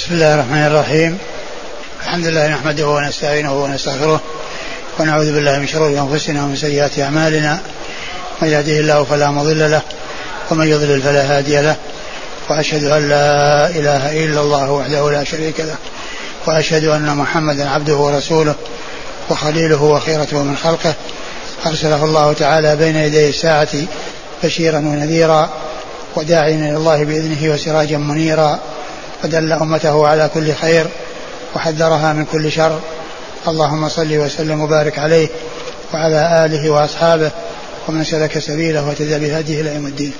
بسم الله الرحمن الرحيم. الحمد لله نحمده ونستعينه ونستغفره ونعوذ بالله من شرور أنفسنا ومن سيئات أعمالنا. من يهده الله فلا مضل له ومن يضلل فلا هادي له، وأشهد أن لا إله إلا الله وحده لا شريك له، وأشهد أن محمدا عبده ورسوله وخليله وخيرته من خلقه، أرسله الله تعالى بين يدي الساعة بشيرا ونذيرا وداعيا إلى الله بإذنه وسراجا منيرا، فدل أمته على كل خير وحذرها من كل شر. اللهم صل وسلم وبارك عليه وعلى آله وأصحابه ومن سلك سبيله واهتدى بهديه إلى يوم الدين.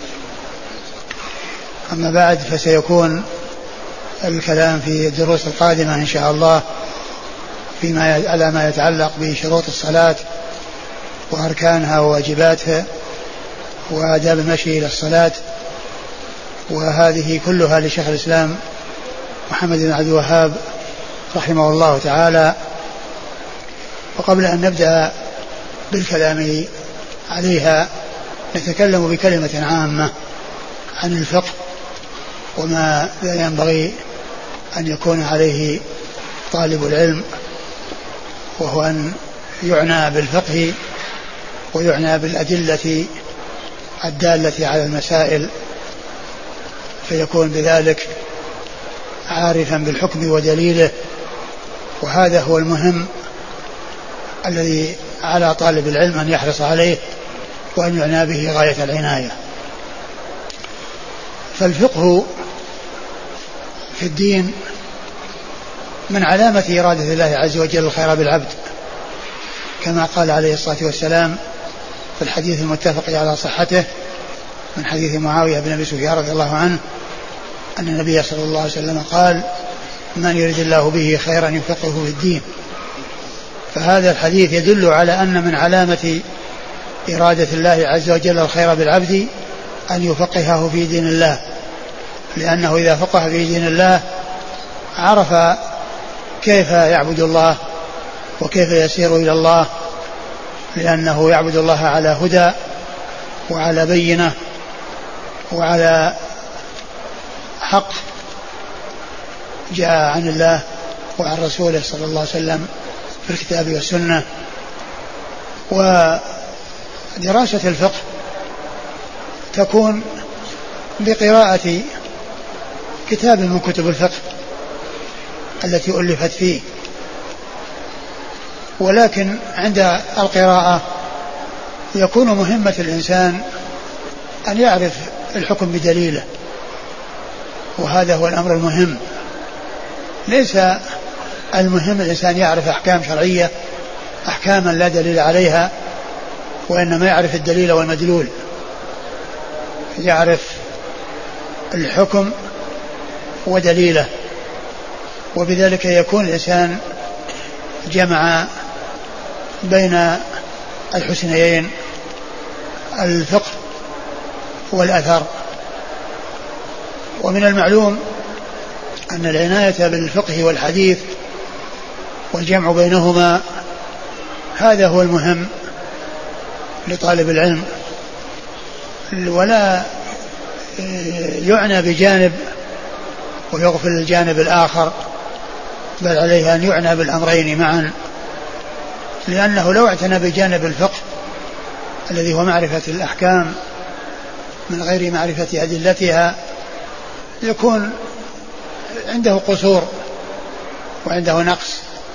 أما بعد، فسيكون الكلام في الدروس القادمة إن شاء الله على ما يتعلق بشروط الصلاة وأركانها وواجباتها وآداب المشي إلى الصلاة، وهذه كلها لشيخ الإسلام محمد بن عبد الوهاب رحمه الله تعالى. وقبل أن نبدأ بالكلام عليها نتكلم بكلمة عامة عن الفقه وما لا ينبغي أن يكون عليه طالب العلم، وهو أن يعنى بالفقه ويعنى بالأدلة الدالة على المسائل، فيكون بذلك عارفا بالحكم ودليله. وهذا هو المهم الذي على طالب العلم أن يحرص عليه وأن يعنى به غاية العناية. فالفقه في الدين من علامة إرادة الله عز وجل الخير بالعبد، كما قال عليه الصلاة والسلام في الحديث المتفق على صحته من حديث معاوية بن أبي سفيان رضي الله عنه أن النبي صلى الله عليه وسلم قال: من يرد الله به خيرا يفقهه في الدين. فهذا الحديث يدل على أن من علامة إرادة الله عز وجل الخير بالعبد أن يفقهه في دين الله، لأنه إذا فقه في دين الله عرف كيف يعبد الله وكيف يسير إلى الله، لأنه يعبد الله على هدى وعلى بينة وعلى حق جاء عن الله وعن رسوله صلى الله عليه وسلم في الكتاب والسنة. ودراسة الفقه تكون بقراءة كتاب من كتب الفقه التي ألفت فيه، ولكن عند القراءة يكون مهمة الإنسان أن يعرف الحكم بدليله، وهذا هو الأمر المهم. ليس المهم الإنسان يعرف أحكام شرعية أحكاما لا دليل عليها، وإنما يعرف الدليل والمدلول، يعرف الحكم ودليله، وبذلك يكون الإنسان جمع بين الحسنيين الفقه والأثر. ومن المعلوم أن العناية بالفقه والحديث والجمع بينهما هذا هو المهم لطالب العلم، ولا يعنى بجانب ويغفل الجانب الآخر، بل عليه أن يعنى بالأمرين معا، لأنه لو اعتنى بجانب الفقه الذي هو معرفة الأحكام من غير معرفة أدلتها يكون عنده قصور وعنده نقص،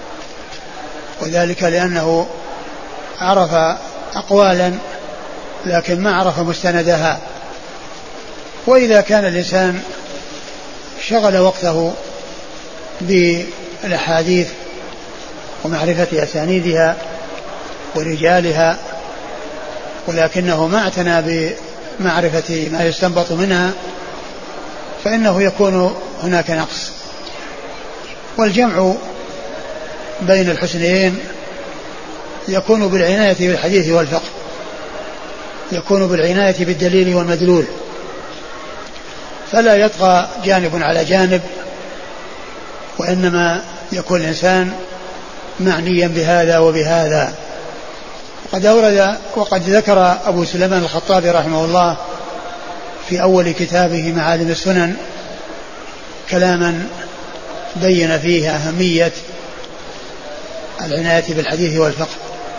وذلك لأنه عرف أقوالا لكن ما عرف مستندها. وإذا كان الإنسان شغل وقته بالأحاديث ومعرفة أسانيدها ورجالها، ولكنه ما اعتنى بمعرفة ما يستنبط منها، فإنه يكون هناك نقص. والجمع بين الحسنيين يكون بالعناية بالحديث والفقه، يكون بالعناية بالدليل والمدلول، فلا يطغى جانب على جانب، وإنما يكون الإنسان معنيا بهذا وبهذا. وقد ذكر أبو سليمان الخطابي رحمه الله في أول كتابه معالم السنن كلاما بين فيه أهمية العناية بالحديث والفقه،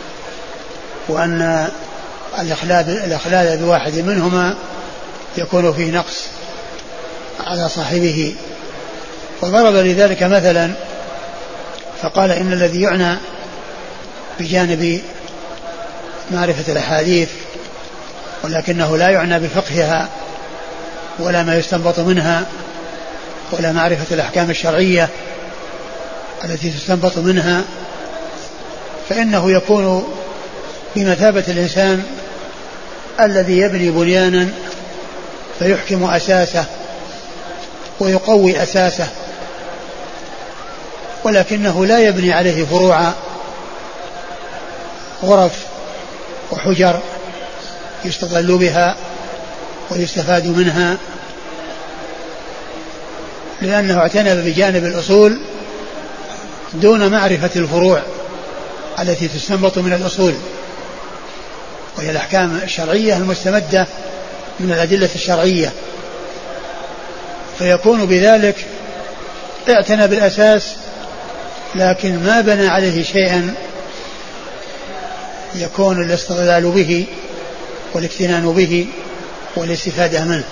وأن الإخلال بواحد منهما يكون فيه نقص على صاحبه. وضرب لذلك مثلا فقال إن الذي يعنى بجانب معرفة الأحاديث ولكنه لا يعنى بفقهها ولا ما يستنبط منها ولا معرفة الأحكام الشرعية التي تستنبط منها، فإنه يكون بمثابة الإنسان الذي يبني بنيانا فيحكم أساسه ويقوي أساسه، ولكنه لا يبني عليه فروع غرف وحجر يستظل بها ويستفاد منها، لأنه اعتنى بجانب الأصول دون معرفة الفروع التي تستنبط من الأصول، وهي الأحكام الشرعية المستمدة من الأدلة الشرعية. فيكون بذلك اعتنى بالأساس لكن ما بنى عليه شيئا يكون الاستغلال به والاكتنان به والاستفادة منه.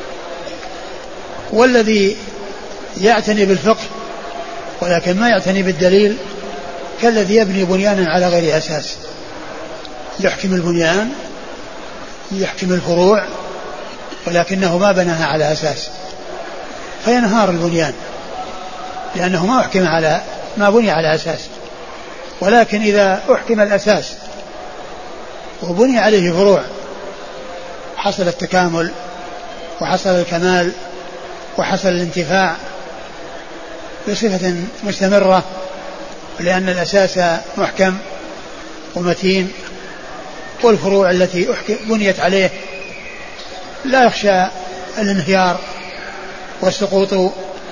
والذي يعتني بالفقه ولكن ما يعتني بالدليل كالذي يبني بنيانا على غير أساس، يحكم البنيان يحكم الفروع ولكنه ما بناها على أساس فينهار البنيان، لأنه ما بني على أساس. ولكن إذا أحكم الأساس وبني عليه فروع حصل التكامل وحصل الكمال وحصل الانتفاع بصفة مستمرة، لأن الأساس محكم ومتين، والفروع التي بنيت عليه لا يخشى الانهيار والسقوط،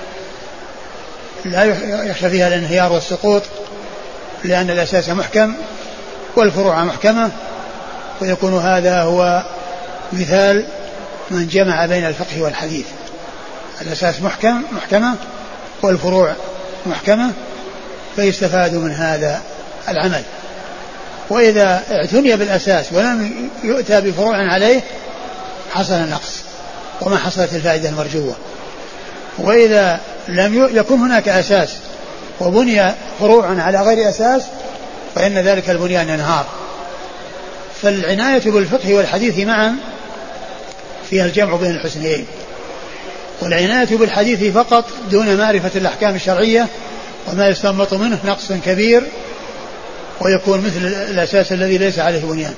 لا يخشى فيها الانهيار والسقوط، لأن الأساس محكم والفروع محكمة. ويكون هذا هو مثال من جمع بين الفقه والحديث، الأساس محكمة والفروع محكمة، فيستفاد من هذا العمل. وإذا اعتني بالأساس ولم يؤتى بفروع عليه حصل النقص وما حصلت الفائدة المرجوة. وإذا لم يكن هناك أساس وبني فروع على غير أساس فإن ذلك البنيان ينهار. فالعناية بالفقه والحديث معا فيها الجمع بين الحسنيين، والعناية بالحديث فقط دون معرفة الأحكام الشرعية وما يستنبط منه نقص كبير، ويكون مثل الأساس الذي ليس عليه بنيان.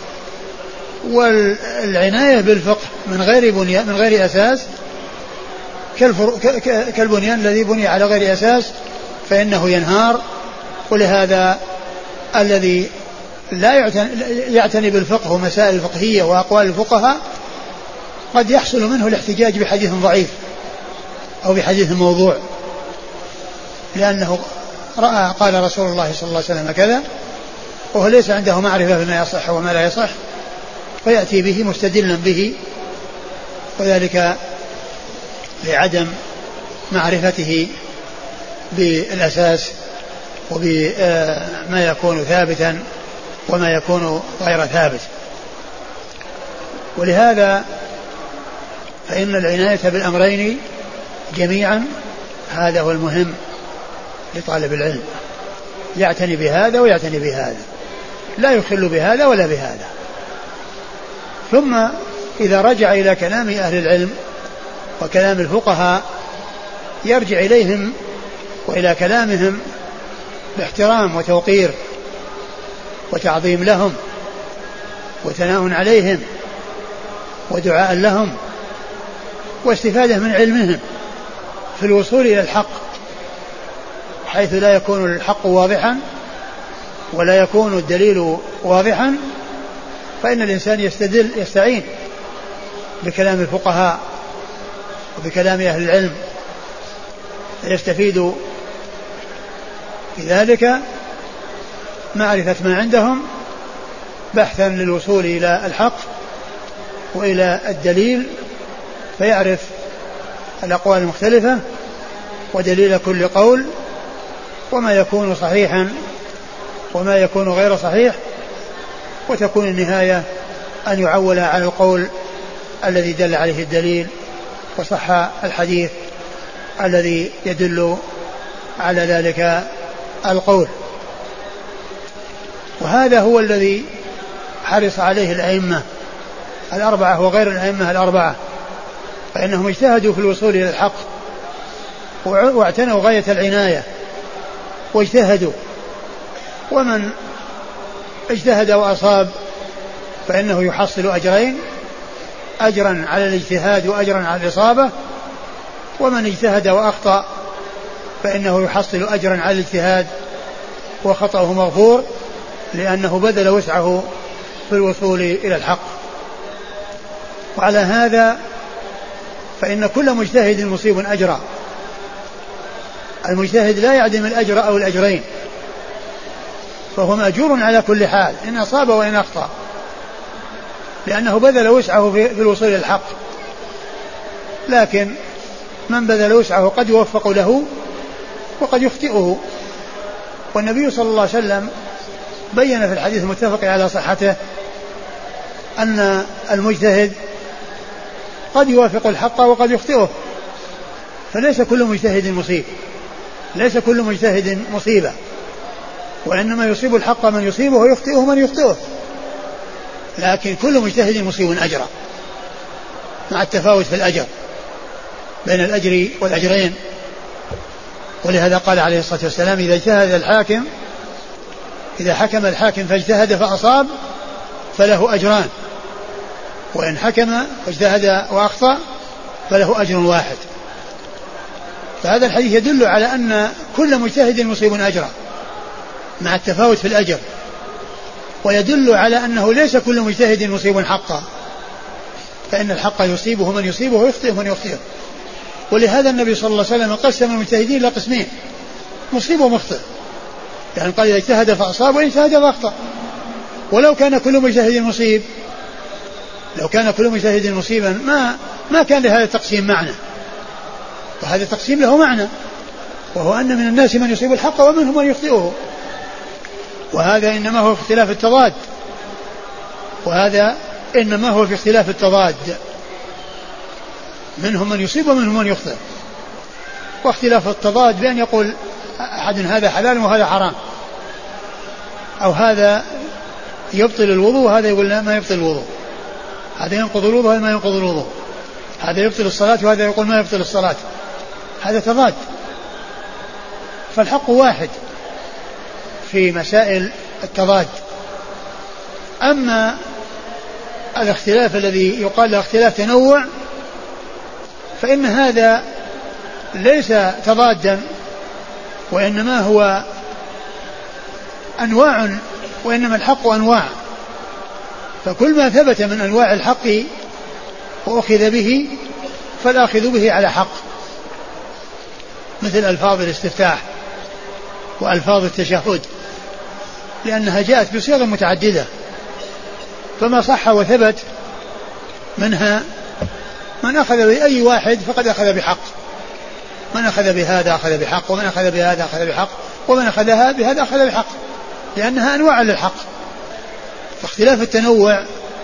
والعناية بالفقه من غير أساس كالبنيان الذي بني على غير أساس فإنه ينهار. ولهذا الذي لا يعتني بالفقه ومسائل الفقهية وأقوال الفقهاء قد يحصل منه الاحتجاج بحديث ضعيف أو بحديث موضوع، لأنه رأى قال رسول الله صلى الله عليه وسلم كذا وهو ليس عنده معرفة بما يصح وما لا يصح، فيأتي به مستدلا به، وذلك لعدم معرفته بالأساس وبما يكون ثابتا وما يكون غير ثابت. ولهذا فإن العناية بالأمرين جميعا هذا هو المهم لطالب العلم، يعتني بهذا ويعتني بهذا، لا يخل بهذا ولا بهذا. ثم إذا رجع إلى كلام أهل العلم وكلام الفقهاء يرجع إليهم وإلى كلامهم باحترام وتوقير وتعظيم لهم وثناء عليهم ودعاء لهم واستفادة من علمهم في الوصول إلى الحق، حيث لا يكون الحق واضحا ولا يكون الدليل واضحا، فإن الإنسان يستعين بكلام الفقهاء وبكلام أهل العلم يستفيد في ذلك معرفة ما عندهم بحثا للوصول إلى الحق وإلى الدليل، فيعرف الأقوال المختلفة ودليل كل قول، وما يكون صحيحا وما يكون غير صحيح، وتكون النهاية أن يعول على القول الذي دل عليه الدليل وصح الحديث الذي يدل على ذلك القول. وهذا هو الذي حرص عليه الأئمة الأربعة وغير الأئمة الأربعة، فإنهم اجتهدوا في الوصول إلى الحق واعتنوا غاية العناية واجتهدوا، ومن اجتهد وأصاب فإنه يحصل أجرين، أجرا على الاجتهاد وأجرا على الإصابة، ومن اجتهد وأخطأ فإنه يحصل أجرا على الاجتهاد وخطأه مغفور، لأنه بذل وسعه في الوصول إلى الحق. وعلى هذا فإن كل مجتهد مصيب أجرا، المجتهد لا يعدم الأجر أو الأجرين، فهو مأجور على كل حال إن أصاب وإن أخطأ، لأنه بذل وسعه في الوصول إلى الحق. لكن من بذل وسعه قد يوفق له وقد يخطئه، والنبي صلى الله عليه وسلم بين في الحديث المتفق على صحته أن المجتهد قد يوافق الحق وقد يخطئه، فليس كل مجتهد مصيب، ليس كل مجتهد مصيبة، وإنما يصيب الحق من يصيبه ويخطئه من يخطئه، لكن كل مجتهد مصيب أجرا، مع التفاوت في الأجر بين الأجر والأجرين. ولهذا قال عليه الصلاة والسلام إذا اجتهد الحاكم، إذا حكم الحاكم فاجتهد فأصاب فله أجران، وإن حكم فاجتهد وأخطأ فله أجر واحد. فهذا الحديث يدل على أن كل مجتهد مصيب أجرا مع التفاوت في الأجر، ويدل على أنه ليس كل مجتهد مصيب حقا، فإن الحق يصيبه من يصيبه ويخطئه من يخطئه. ولهذا النبي صلى الله عليه وسلم قسم المجتهدين إلى قسمين، مصيب ومخطئ، يعني قال إذا اجتهد فأصاب وإن اجتهد فأخطأ. ولو كان كل مجتهد مصيب، لو كان كل مجتهد مصيبا ما كان لهذا التقسيم معنى، وهذا التقسيم له معنى، وهو أن من الناس من يصيب الحق ومنهم من يخطئه، وهذا إنما هو في اختلاف التضاد، وهذا إنما هو في اختلاف التضاد، منهم من يصيب ومنهم من يخطئ. واختلاف التضاد بأن يقول أحد هذا حلال وهذا حرام، أو هذا يبطل الوضوء وهذا يقول لا ما يبطل الوضوء، هذا ينقض الوضوء وهذا ما ينقض الوضوء، هذا يبطل الصلاة وهذا يقول ما يبطل الصلاة، هذا تضاد. فالحق واحد في مسائل التضاد. أما الاختلاف الذي يقال له اختلاف تنوع فإن هذا ليس تضادا، وإنما هو أنواع، وإنما الحق أنواع، فكل ما ثبت من أنواع الحق وأخذ به فالآخذ به على حق، مثل ألفاظ الاستفتاح وألفاظ التشهد، لأنها جاءت بصيغ متعددة، فما صح وثبت منها من أخذ بأي واحد فقد أخذ بحق، من أخذ بهذا أخذ بحق، ومن أخذ بهذا أخذ بحق، ومن أخذها بهذا أخذ بحق، لأنها أنواع للحق. فاختلاف التنوع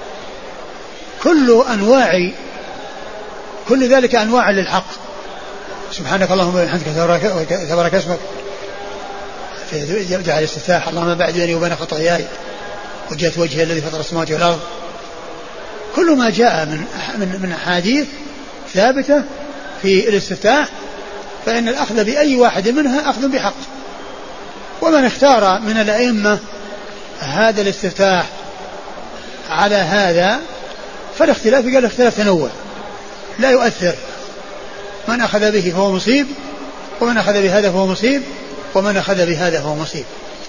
كل ذلك أنواع للحق. سبحانك اللهم وبحمدك تبارك اسمك، جعل الاستفتاح اللهم بعد بيني وبين خطاياي وجهت وجهي الذي فطر السماوات والأرض. كل ما جاء من أحاديث ثابتة في الاستفتاح فإن الأخذ بأي واحد منها أخذ بحق. ومن اختار من الأئمة هذا الاستفتاح على هذا فالاختلاف قال اختلاف تنوع لا يؤثر، من أخذ به فهو مصيب، ومن أخذ بهذا فهو مصيب، ومن أخذ بهذا فهو مصيب.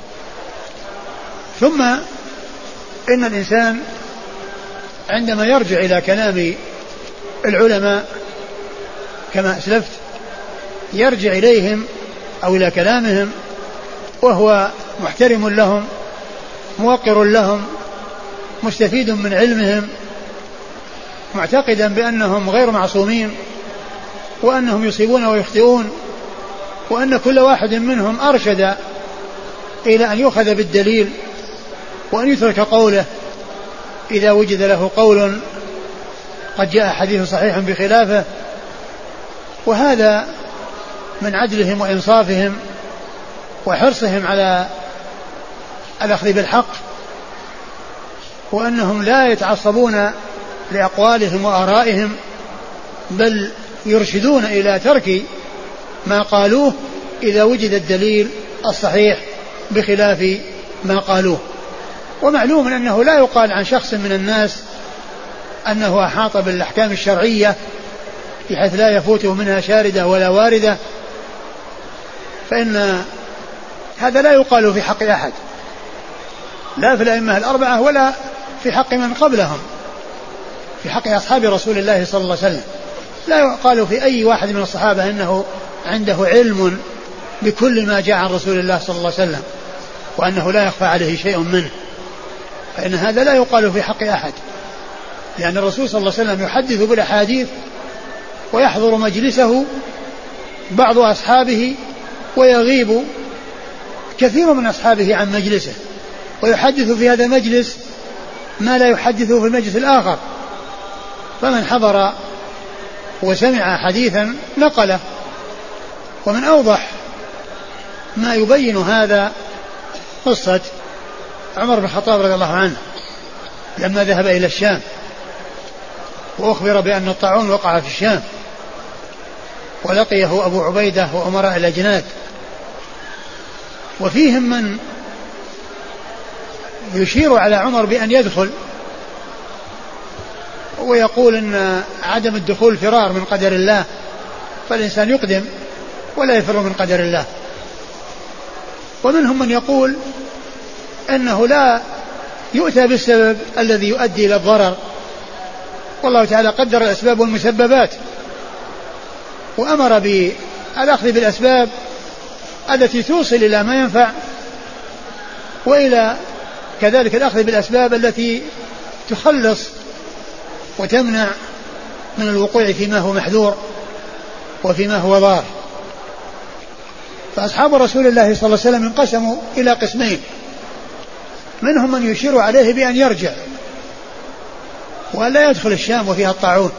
ثم إن الإنسان عندما يرجع إلى كلام العلماء كما أسلفت يرجع إليهم أو إلى كلامهم وهو محترم لهم موقر لهم مستفيد من علمهم، معتقدا بأنهم غير معصومين وأنهم يصيبون ويخطئون، وأن كل واحد منهم أرشد إلى أن يؤخذ بالدليل وأن يترك قوله إذا وجد له قول قد جاء حديث صحيح بخلافه. وهذا من عدلهم وإنصافهم وحرصهم على الأخذ بالحق، وأنهم لا يتعصبون لأقوالهم وآرائهم، بل يرشدون إلى ترك ما قالوه إذا وجد الدليل الصحيح بخلاف ما قالوه. ومعلوم أنه لا يقال عن شخص من الناس أنه أحاط بالأحكام الشرعية بحيث لا يفوته منها شاردة ولا واردة، فإن هذا لا يقال في حق أحد، لا في الأئمة الأربعة ولا في حق من قبلهم، في حق أصحاب رسول الله صلى الله عليه وسلم. لا يقال في أي واحد من الصحابة أنه عنده علم بكل ما جاء عن رسول الله صلى الله عليه وسلم وأنه لا يخفى عليه شيء منه، فإن هذا لا يقال في حق أحد، لأن الرسول صلى الله عليه وسلم يحدث بالأحاديث ويحضر مجلسه بعض أصحابه ويغيب كثير من أصحابه عن مجلسه، ويحدث في هذا المجلس ما لا يحدثه في المجلس الآخر، فمن حضر وسمع حديثا نقله. ومن أوضح ما يبين هذا قصة عمر بن الخطاب رضي الله عنه لما ذهب إلى الشام وأخبر بأن الطاعون وقع في الشام، ولقيه أبو عبيدة وأمراء الأجناد، وفيهم من يشير على عمر بأن يدخل ويقول أن عدم الدخول فرار من قدر الله، فالإنسان يقدم ولا يفر من قدر الله. ومنهم من يقول أنه لا يؤتى بالسبب الذي يؤدي إلى الضرر، والله تعالى قدر الأسباب والمسببات وأمر بالأخذ بالأسباب التي توصل إلى ما ينفع، وإلى كذلك الأخذ بالأسباب التي تخلص وتمنع من الوقوع فيما هو محذور وفيما هو ضار. فأصحاب رسول الله صلى الله عليه وسلم انقسموا إلى قسمين، منهم من يشير عليه بأن يرجع وأن لا يدخل الشام وفيها الطاعون،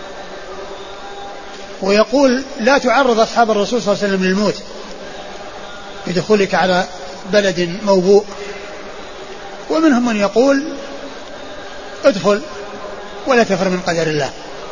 ويقول لا تعرض أصحاب الرسول صلى الله عليه وسلم للموت بدخولك على بلد موبوء. ومنهم من يقول ادخل ولا تفر من قدر الله.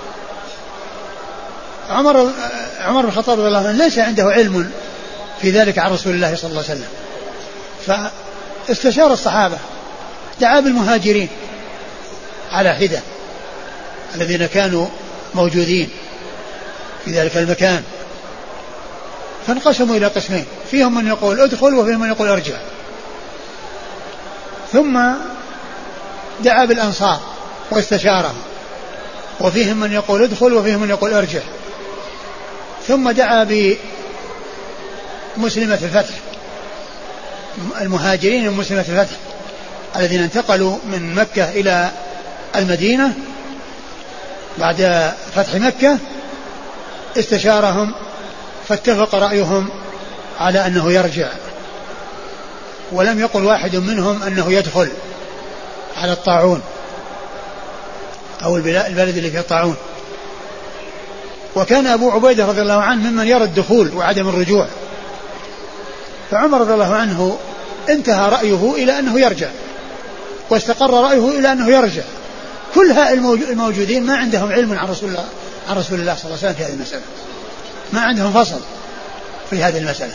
عمر بن الخطاب رضي الله عنه ليس عنده علم في ذلك عن رسول الله صلى الله عليه وسلم، فاستشار الصحابة، دعا بالمهاجرين على حدة الذين كانوا موجودين في ذلك المكان، فانقسموا إلى قسمين، فيهم من يقول ادخل وفيهم من يقول ارجع. ثم دعا بالأنصار واستشارهم، وفيهم من يقول ادخل وفيهم من يقول ارجع. ثم دعا بمسلمة الفتح، المهاجرين ومسلمة الفتح الذين انتقلوا من مكة إلى المدينة بعد فتح مكة، استشارهم فاتفق رأيهم على أنه يرجع، ولم يقل واحد منهم أنه يدخل على الطاعون أو البلد اللي فيه الطاعون. وكان أبو عبيدة رضي الله عنه ممن يرى الدخول وعدم الرجوع، فعمر رضي الله عنه انتهى رأيه إلى أنه يرجع، واستقر رأيه إلى أنه يرجع. كل هؤلاء الموجودين ما عندهم علم عن رسول الله صلى الله عليه وسلم في هذه المسألة، ما عندهم فصل في هذه المسألة.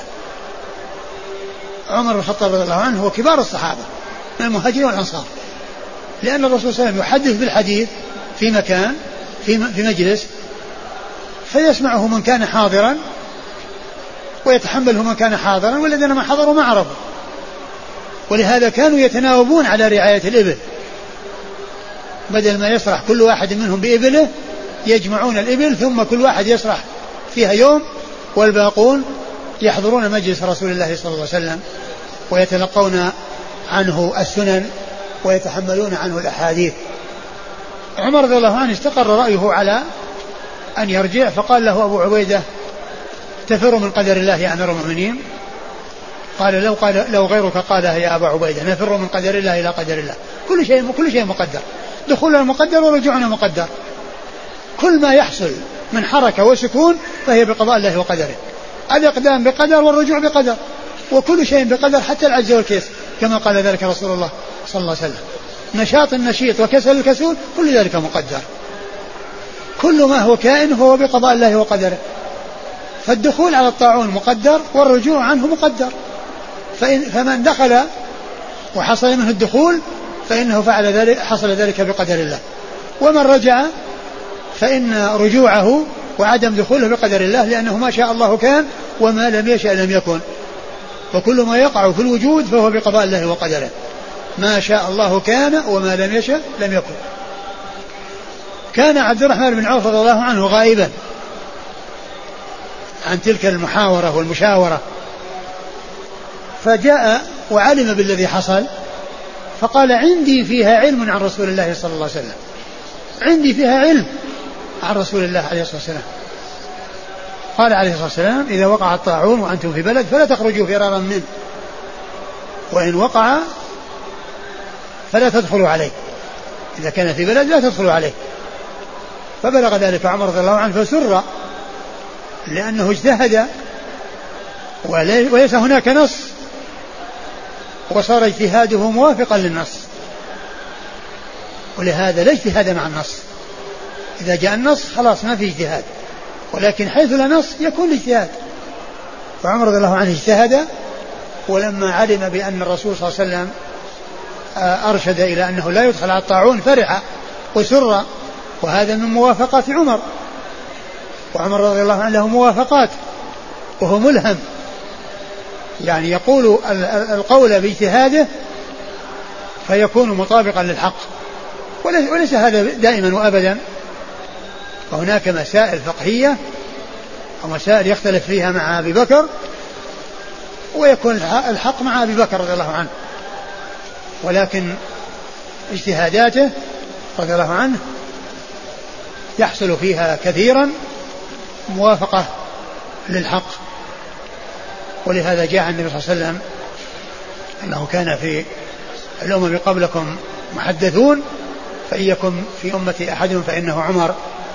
عمر بن الخطاب رضي الله عنه هو كبار الصحابة من المهاجرين والأنصار، لأن الرسول صلى الله عليه وسلم يحدث بالحديث في مكان في مجلس فيسمعه من كان حاضرا ويتحمله من كان حاضرا، والذين ما حضروا ما عرفوا. ولهذا كانوا يتناوبون على رعاية الإبل، بدل ما يسرح كل واحد منهم بإبله يجمعون الإبل ثم كل واحد يسرح فيها يوم، والباقون يحضرون مجلس رسول الله صلى الله عليه وسلم ويتلقون عنه السنن ويتحملون عنه الأحاديث. عمر رضي الله عنه استقر رأيه على أن يرجع، فقال له أبو عبيدة تفر من قدر الله يا أمير المؤمنين؟ قال لو غيرك قالها يا أبا عبيدة، نفر من قدر الله إلى قدر الله. كل شيء مقدر، دخولنا مقدر ورجوعنا مقدر. كل ما يحصل من حركة وسكون فهي بقضاء الله وقدره. الإقدام بقدر والرجوع بقدر، وكل شيء بقدر حتى العجز والكيس، كما قال ذلك رسول الله صلى الله عليه وسلم. نشاط النشيط وكسل الكسول كل ذلك مقدر. كل ما هو كائن هو بقضاء الله وقدره. فالدخول على الطاعون مقدر والرجوع عنه مقدر. فمن دخل وحصل منه الدخول فإنه فعل ذلك، حصل ذلك بقدر الله. ومن رجع فإن رجوعه وعدم دخوله بقدر الله، لأنه ما شاء الله كان وما لم يشأ لم يكن. وكل ما يقع في الوجود فهو بقضاء الله وقدره. ما شاء الله كان وما لم يشأ لم يكن. كان عبد الرحمن بن عوف رضي الله عنه غائبا عن تلك المحاورة والمشاورة، فجاء وعلم بالذي حصل، فقال عندي فيها علم عن رسول الله صلى الله عليه وسلم، عندي فيها علم عن رسول الله عليه الصلاة والسلام. قال عليه الصلاة والسلام إذا وقع الطاعون وأنتم في بلد فلا تخرجوا فرارا منه، وإن وقع فلا تدخلوا عليه، إذا كان في بلد لا تدخلوا عليه. فبلغ ذلك عمر رضي الله عنه فسر، لأنه اجتهد وليس هناك نص، وصار اجتهاده موافقا للنص، ولهذا لا اجتهاد مع النص. إذا جاء النص خلاص ما في اجتهاد، ولكن حيث لا نص يكون اجتهاد. فعمر رضي الله عنه اجتهد، ولما علم بأن الرسول صلى الله عليه وسلم أرشد إلى أنه لا يدخل على الطاعون فرح وسر، وهذا من موافقات عمر. وعمر رضي الله عنه له موافقات وهو ملهم، يعني يقول القول باجتهاده فيكون مطابقا للحق، وليس هذا دائما وأبدا. وهناك مسائل فقهية ومسائل يختلف فيها مع أبي بكر، ويكون الحق مع أبي بكر رضي الله عنه، ولكن اجتهاداته رضي الله عنه يحصل فيها كثيرا موافقة للحق. ولهذا جاء النبي صلى الله عليه وسلم أنه كان في الأمم قبلكم محدثون، فإن يكن في أمتي أحد فإنه عمر.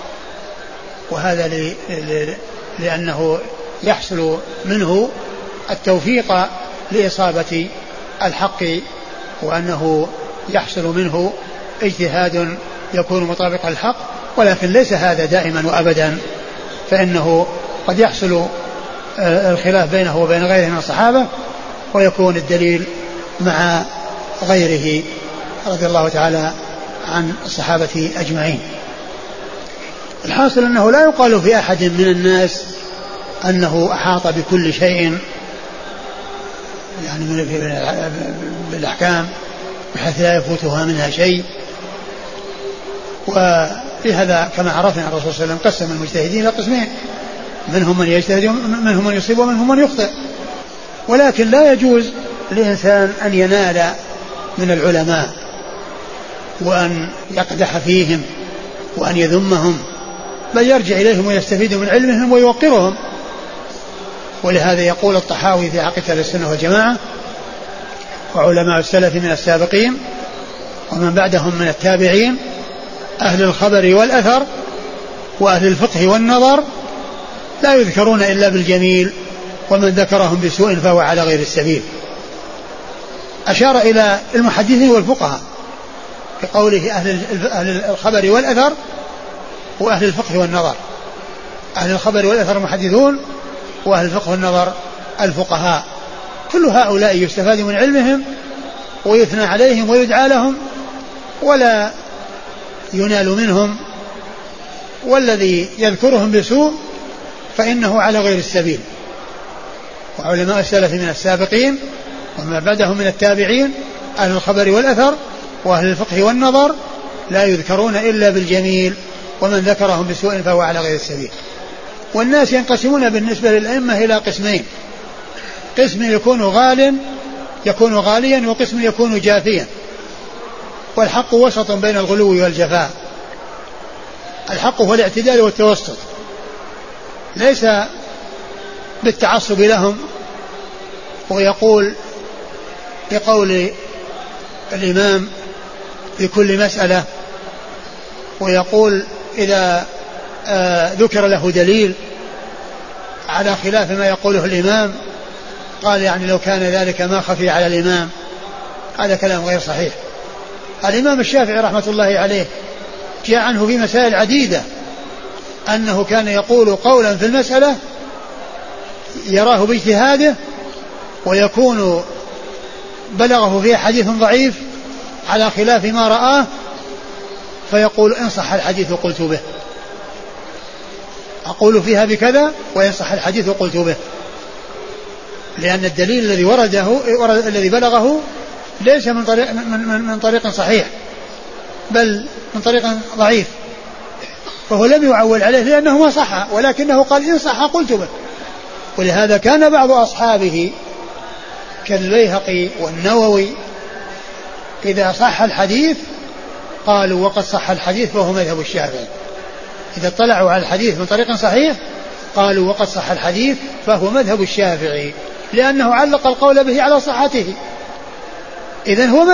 وهذا لأنه يحصل منه التوفيق لإصابة الحق، وأنه يحصل منه اجتهاد يكون مطابقا للحق، ولكن ليس هذا دائما وأبدا، فإنه قد يحصل الخلاف بينه وبين غيره من الصحابة، ويكون الدليل مع غيره رضي الله تعالى عن الصحابة أجمعين. الحاصل أنه لا يقال في أحد من الناس أنه أحاط بكل شيء يعني بالأحكام بحيث لا يفوتها منها شيء. ولهذا كما عرفنا الرسول صلى الله عليه وسلم قسم المجتهدين إلى قسمين، منهم من يجتهد منهم من يصيب ومنهم من يخطئ. ولكن لا يجوز للإنسان أن ينال من العلماء وأن يقدح فيهم وأن يذمهم، بل يرجع إليهم ويستفيد من علمهم ويوقرهم. ولهذا يقول الطحاوي في عقيدة أهل السنة والجماعة: وعلماء السلف من السابقين ومن بعدهم من التابعين أهل الخبر والأثر وأهل الفقه والنظر لا يذكرون إلا بالجميل، ومن ذكرهم بسوء فهو على غير السبيل. أشار إلى المحدثين والفقهاء بقوله أهل الخبر والأثر وأهل الفقه والنظر. أهل الخبر والأثر المحدثون، وأهل الفقه والنظر الفقهاء. كل هؤلاء يستفاد من علمهم ويثنى عليهم ويدعى لهم ولا ينال منهم، والذي يذكرهم بسوء فإنه على غير السبيل. وعلماء السلف من السابقين وما بعدهم من التابعين أهل الخبر والأثر وأهل الفقه والنظر لا يذكرون إلا بالجميل، ومن ذكرهم بسوء فهو على غير السبيل. والناس ينقسمون بالنسبة للأئمة إلى قسمين: قسم يكون غاليا، وقسم يكون جافيا. والحق وسط بين الغلو والجفاء. الحق هو الاعتدال والتوسط، ليس بالتعصب لهم ويقول بقول الإمام في كل مسألة، ويقول إذا ذكر له دليل على خلاف ما يقوله الإمام قال يعني لو كان ذلك ما خفي على الإمام. هذا كلام غير صحيح. الإمام الشافعي رحمة الله عليه جاء عنه في مسائل عديدة أنه كان يقول قولا في المسألة يراه باجتهاده ويكون بلغه فيه حديث ضعيف على خلاف ما رآه فيقول إن صح الحديث قلت به، أقول فيها بكذا وإن صح الحديث قلت به، لأن الدليل الذي بلغه ليس من طريق صحيح بل من طريق ضعيف، فهو لم يعول عليه لأنه ما صح، ولكنه قال إن صح قلت به. ولهذا كان بعض أصحابه كالبيهقي والنووي إذا صح الحديث قالوا وقد صح الحديث فهو مذهب الشافعي. إذا اطلعوا على الحديث من طريق صحيح قالوا وقد صح الحديث فهو مذهب الشافعي، لأنه علق القول به على صحته. إذن هو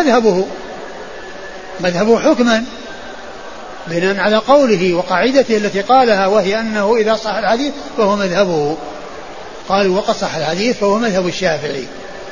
مذهبه حكما بناء على قوله وقاعدته التي قالها، وهي أنه إذا صح الحديث فهو مذهبه. قالوا وقد صح الحديث فهو مذهب الشافعي،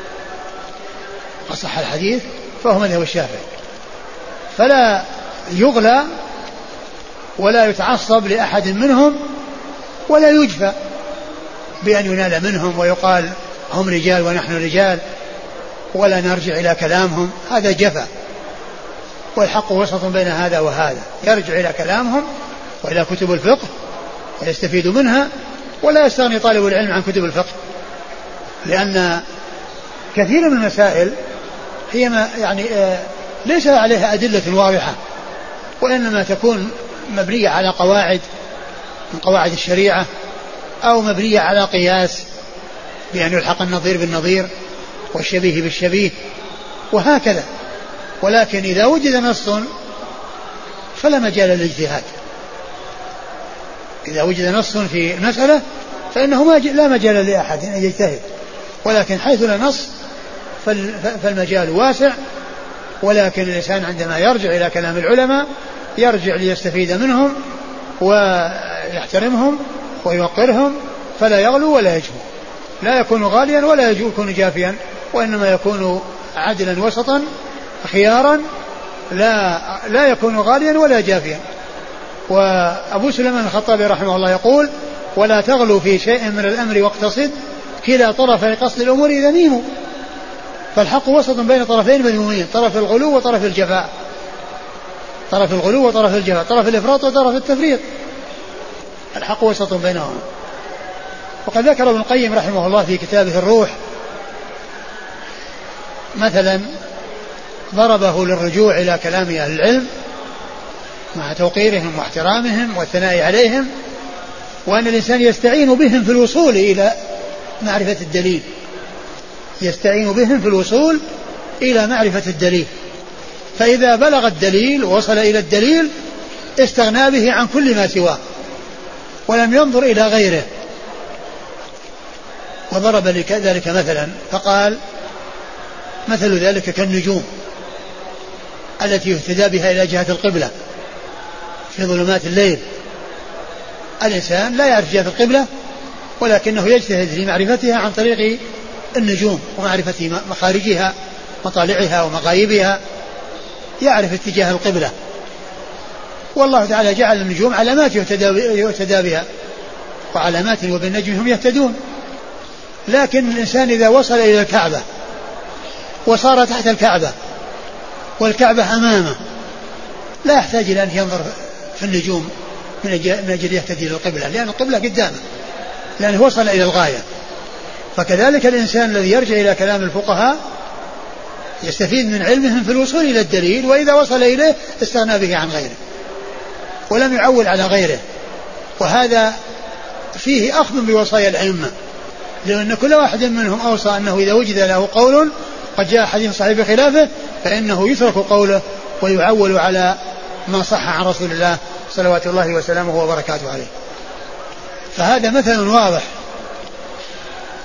قد صح الحديث فهو مذهب الشافعي. فلا يغلى ولا يتعصب لأحد منهم ولا يجفى بأن ينال منهم ويقال هم رجال ونحن رجال ولا نرجع إلى كلامهم، هذا جفا. والحق وسط بين هذا وهذا، يرجع إلى كلامهم وإلى كتب الفقه ويستفيد منها، ولا يستغني طالب العلم عن كتب الفقه، لأن كثير من المسائل هي ما يعني ليس عليها أدلة واضحة، وإنما تكون مبنية على قواعد من قواعد الشريعة، أو مبنية على قياس بأن يلحق النظير بالنظير والشبيه بالشبيه وهكذا. ولكن إذا وجد نص فلا مجال للاجتهاد. إذا وجد نص في المسألة فإنه لا مجال لأحد أن يجتهد، ولكن حيث لا نص فالمجال واسع. ولكن الإنسان عندما يرجع إلى كلام العلماء يرجع ليستفيد منهم ويحترمهم ويوقرهم، فلا يغلو ولا يجفو، لا يكون غاليا ولا يكون جافيا، وإنما يكون عدلا وسطا خيارا، لا يكون غاليا ولا جافيا. وأبو سليمان الخطابي رحمه الله يقول ولا تغلو في شيء من الأمر واقتصد، كلا طرفي قصد الأمور ذميم. فالحق وسط بين طرفين مذمومين، طرف الغلو وطرف الجفاء، طرف الغلو وطرف الجفاء، طرف الإفراط وطرف التفريط، الحق وسط بينهم. وقد ذكر ابن القيم رحمه الله في كتابه الروح مثلا ضربه للرجوع إلى كلام أهل العلم مع توقيرهم واحترامهم والثناء عليهم، وأن الإنسان يستعين بهم في الوصول إلى معرفة الدليل، يستعين بهم في الوصول إلى معرفة الدليل. فإذا بلغ الدليل ووصل إلى الدليل استغنى به عن كل ما سواه ولم ينظر إلى غيره. وضرب ذلك مثلا فقال مثل ذلك كالنجوم التي يهتدى بها إلى جهة القبلة في ظلمات الليل. الإنسان لا يعرف جهة القبلة ولكنه يجتهد في معرفتها عن طريق النجوم ومعرفة مخارجها مطالعها ومغايبها، يعرف اتجاه القبلة. والله تعالى جعل النجوم علامات يهتدى بها وعلامات وبالنجم هم يهتدون. لكن الإنسان إذا وصل إلى الكعبة وصار تحت الكعبة والكعبة أمامه لا يحتاج إلى أن ينظر في النجوم من أجل يهتدي للقبلة، لأن القبلة قدامه، لأنه وصل إلى الغاية. فكذلك الإنسان الذي يرجع إلى كلام الفقهاء يستفيد من علمهم في الوصول إلى الدليل، وإذا وصل إليه استغنى به عن غيره ولم يعول على غيره. وهذا فيه أخذ بوصايا الأئمة، لأن كل واحد منهم أوصى أنه إذا وجد له قول قد جاء حديث صحيح بخلافه فإنه يترك قوله ويعول على ما صح عن رسول الله صلوات الله وسلامه وبركاته عليه. فهذا مثل واضح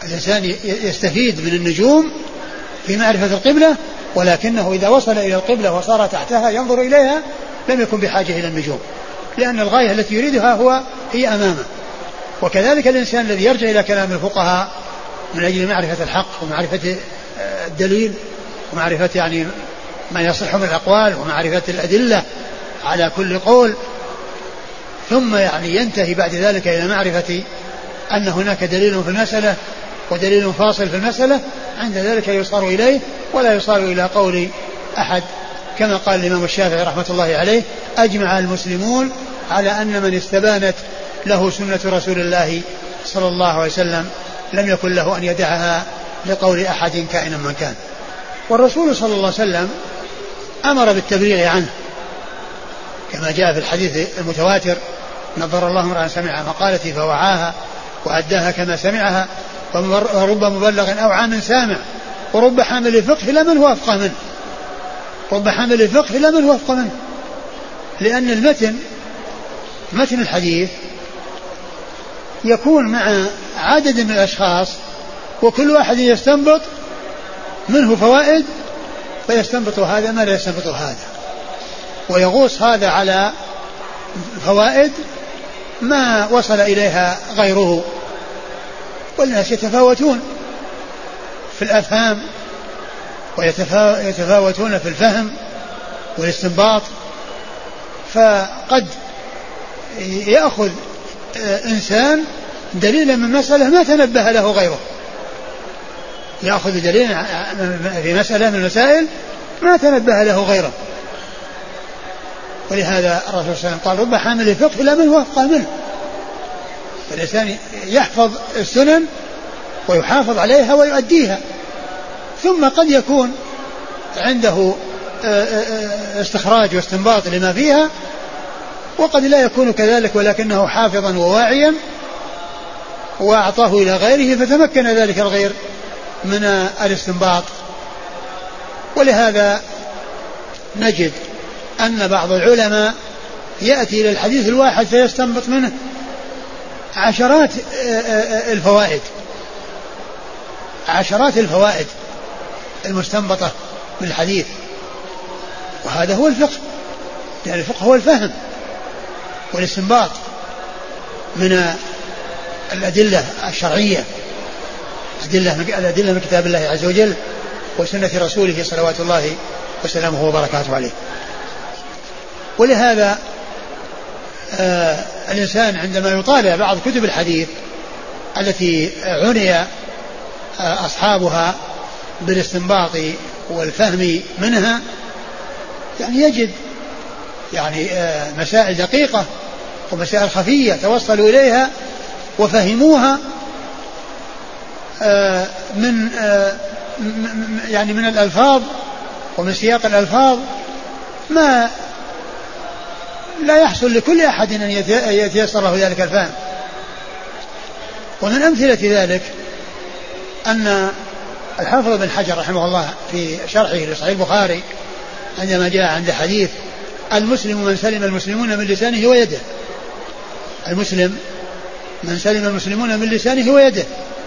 الإنسان يستفيد من النجوم في معرفة القبلة، ولكنه إذا وصل إلى القبلة وصار تحتها ينظر إليها لم يكن بحاجة إلى النجوم، لأن الغاية التي يريدها هي أمامه. وكذلك الإنسان الذي يرجع إلى كلام الفقهاء من أجل معرفة الحق ومعرفة الدليل ومعرفة يعني ما يصح من الأقوال ومعرفة الأدلة على كل قول، ثم يعني ينتهي بعد ذلك إلى معرفة أن هناك دليل في المسألة ودليل فاصل في المسألة، عند ذلك يصار إليه ولا يصار إلى قول أحد، كما قال الإمام الشافعي رحمة الله عليه: أجمع المسلمون على أن من استبانت له سنة رسول الله صلى الله عليه وسلم لم يكن له أن يدعها لقول أحد كائنا من كان. والرسول صلى الله عليه وسلم أمر بالتبليغ عنه كما جاء في الحديث المتواتر: نظر الله امرأ سمع مقالتي فوعاها وأداها كما سمعها، ورب مبلغ أوعى من سامع، ورب حامل فقه لا من هو أفقه منه، رب حامل فقه لا من هو أفقه منه، لأن متن الحديث يكون مع عدد من الأشخاص وكل واحد يستنبط منه فوائد، فيستنبط هذا ما لا يستنبط هذا، ويغوص هذا على فوائد ما وصل إليها غيره. والناس يتفاوتون في الأفهام ويتفاوتون في الفهم والاستنباط، فقد يأخذ إنسان دليلا من مسألة ما تنبه له غيره، يأخذ دليلا في مسألة من المسائل ما تنبه له غيره. ولهذا الرسول صلى الله عليه وسلم قال: رب حامل فقه لا من هو أفقه منه. فالإنسان يحفظ السنن ويحافظ عليها ويؤديها، ثم قد يكون عنده استخراج واستنباط لما فيها، وقد لا يكون كذلك ولكنه حافظا وواعيا وأعطاه إلى غيره فتمكن ذلك الغير من الاستنباط. ولهذا نجد أن بعض العلماء يأتي إلى الحديث الواحد فيستنبط منه عشرات الفوائد المستنبطة من الحديث، وهذا هو الفقه، يعني الفقه هو الفهم والاستنباط من الأدلة الشرعية، الأدلة من كتاب الله عز وجل وسنة رسوله صلوات الله وسلامه وبركاته عليه. ولهذا الإنسان عندما يطالع بعض كتب الحديث التي عني أصحابها بالاستنباط والفهم منها، يعني يجد يعني مسائل دقيقة ومسائل خفية توصلوا إليها وفهموها من الألفاظ ومن سياق الألفاظ ما لا يحصل لكل أحد أن يتيسر له ذلك الفهم. ومن أمثلة ذلك أن الحافظ بن حجر رحمه الله في شرحه لصحيح البخاري عندما جاء عند حديث: المسلم من سلم المسلمون من لسانه ويده، المسلم من سلم المسلمون من لسانه ويده،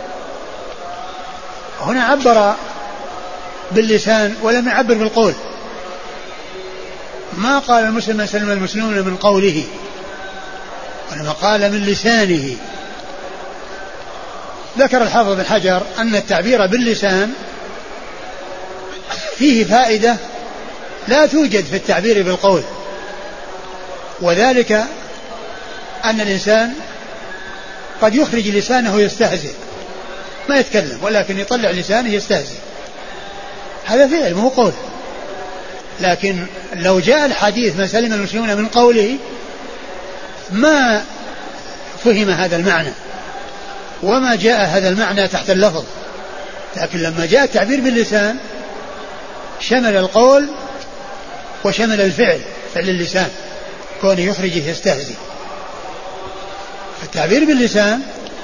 هنا عبر باللسان ولم يعبر بالقول، ما قال المسلم من سلم المسلمون من قوله، وإنما قال من لسانه. ذكر الحافظ بن حجر أن التعبير باللسان فيه فائدة لا توجد في التعبير بالقول، وذلك أن الإنسان قد يخرج لسانه يستهزئ، ما يتكلم ولكن يطلع لسانه يستهزئ، هذا فعل مو قول. لكن لو جاء الحديث من سلم المسلمون من قوله ما فهم هذا المعنى وما جاء هذا المعنى تحت اللفظ، لكن لما جاء التعبير باللسان شمل القول وشمل الفعل، فعل اللسان كونه يخرجه يستهزئ. التعبير باللسان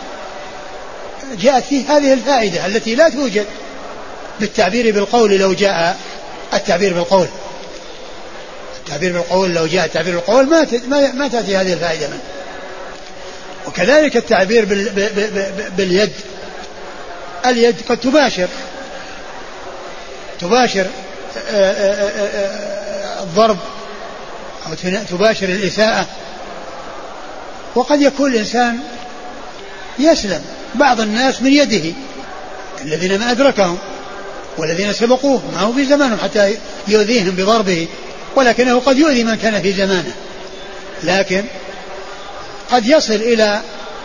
جاءت فيه هذه الفائدة التي لا توجد بالتعبير بالقول. لو جاء التعبير بالقول لو جاء التعبير بالقول ما تأتي هذه الفائدة منه. وكذلك التعبير باليد اليد قد تباشر الضرب أو تباشر الإساءة، وقد يكون الإنسان يسلم بعض الناس من يده الذين ما أدركهم والذين سبقوه، ما هو في زمانهم حتى يؤذيهم بضربه، ولكنه قد يؤذي من كان في زمانه، لكن قد يصل إلى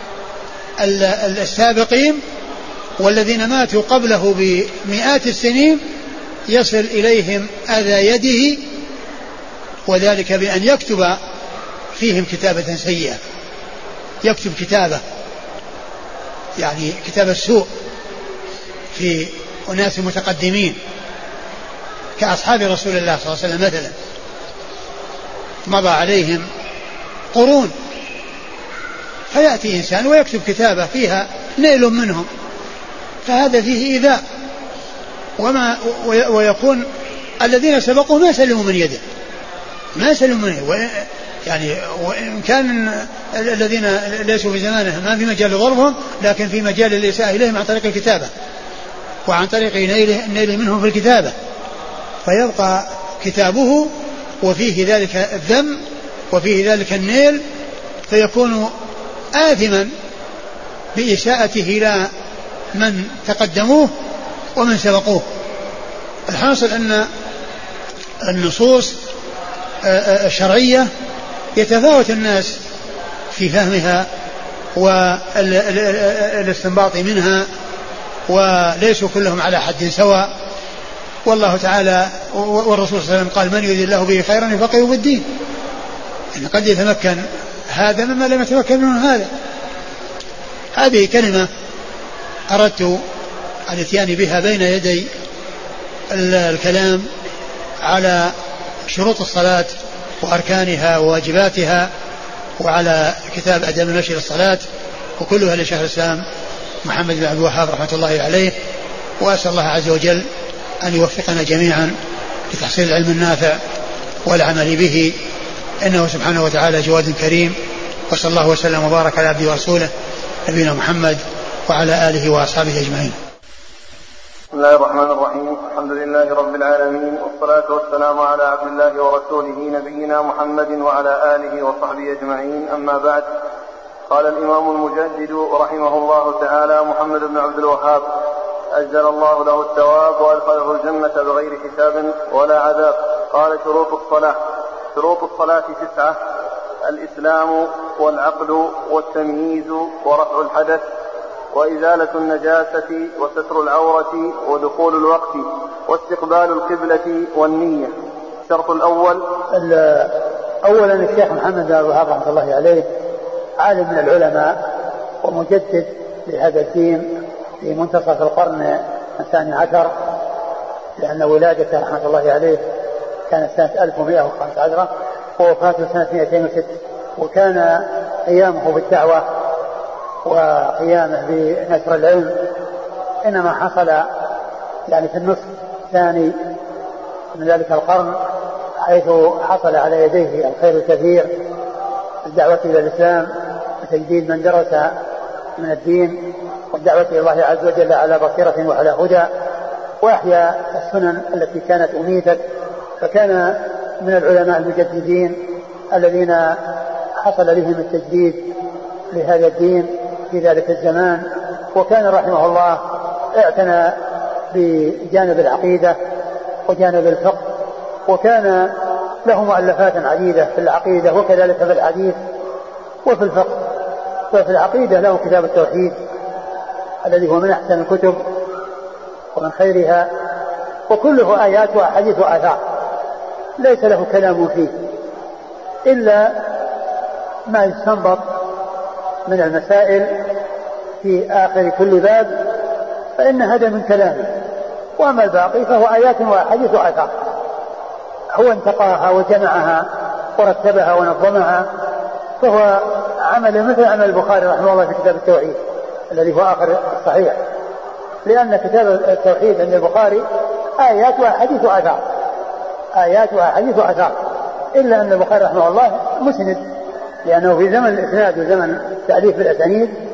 السابقين والذين ماتوا قبله بمئات السنين يصل إليهم أذى يده، وذلك بأن يكتب فيهم كتابة سيئة، يكتب كتابة يعني كتابة سوء في أناس متقدمين كأصحاب رسول الله صلى الله عليه وسلم مثلا، مضى عليهم قرون، فيأتي إنسان ويكتب كتابة فيها نيل منهم، فهذا فيه إيذاء، ويكون الذين سبقوا ما سلموا من يده، يعني وإن كان الذين ليسوا في زمانه ما في مجال ضربهم، لكن في مجال الإساءة إليهم عن طريق الكتابة وعن طريق نيل منهم في الكتابة، فيبقى كتابه وفيه ذلك الذم وفيه ذلك النيل، فيكون آثما بإساءته إلى من تقدموه ومن سبقوه. الحاصل أن النصوص الشرعية يتفاوت الناس في فهمها والاستنباط منها، وليسوا كلهم على حد سواء، والله تعالى والرسول صلى الله عليه وسلم قال: من يريد الله به خيرا يفقهه في الدين. إن قد يتمكن هذا مما لم يتمكن منه هذا. هذه كلمة أردت الاتيان بها بين يدي الكلام على شروط الصلاة وأركانها وواجباتها، وعلى كتاب أداب المشي للصلاة، وكلها لشيخ الإسلام محمد بن عبد الوهاب رحمة الله عليه. وأسأل الله عز وجل أن يوفقنا جميعا لتحصيل العلم النافع والعمل به، إنه سبحانه وتعالى جواد كريم. وصلى الله وسلم وبارك على عبده ورسوله نبينا محمد وعلى آله وأصحابه أجمعين. بسم الله الرحمن الرحيم. الحمد لله رب العالمين، والصلاة والسلام على عبد الله ورسوله نبينا محمد وعلى آله وصحبه أجمعين. أما بعد، قال الإمام المجدد رحمه الله تعالى محمد بن عبد الوهاب أجزل الله له الثواب وأدخله الجنة بغير حساب ولا عذاب. قال: شروط الصلاة 9: الإسلام والعقل والتمييز ورفع الحدث وإزالة النجاسة وستر العورة ودخول الوقت واستقبال القبلة والنية. الشرط الأول: أولا الشيخ محمد بن عبد الوهاب رحمة الله عليه عالم من العلماء ومجدد لهذا الدين في منتصف القرن 12، لأن ولادته رحمة الله عليه كانت سنة 1115 ووفاته سنة 206. وكان قيامه بالدعوة وقيامه بنشر العلم إنما حصل يعني في النصف الثاني من ذلك القرن، حيث حصل على يديه الخير الكثير في الدعوة إلى الإسلام وتجديد من درس من الدين والدعوة إلى الله عز وجل على بصيرة وعلى هدى، وأحيا السنن التي كانت أميتت، فكان من العلماء المجددين الذين حصل بهم التجديد لهذا الدين في ذلك الزمان. وكان رحمه الله اعتنى بجانب العقيدة وجانب الفقه، وكان له مؤلفات عديدة في العقيدة وكذلك في الحديث وفي الفقه. ففي العقيدة له كتاب التوحيد الذي هو من أحسن الكتب ومن خيرها، وكله آيات وأحاديث وآثار، ليس له كلام فيه إلا ما يستنبط من المسائل في آخر كل باب، فإن هذا من كلامه، وأما الباقي فهو آيات وأحاديث وآثار. هو انتقاها وجمعها ورتبها ونظمها، فهو عمل مثل عمل البخاري رحمه الله في كتاب التوحيد الذي هو آخر الصحيح، لأن كتاب التوحيد عند البخاري آيات وأحاديث وآثار، آيات وأحاديث وآثار، إلا أن البخاري رحمه الله مسند، لأنه في زمن الإسناد وزمن تأليف الأسانيد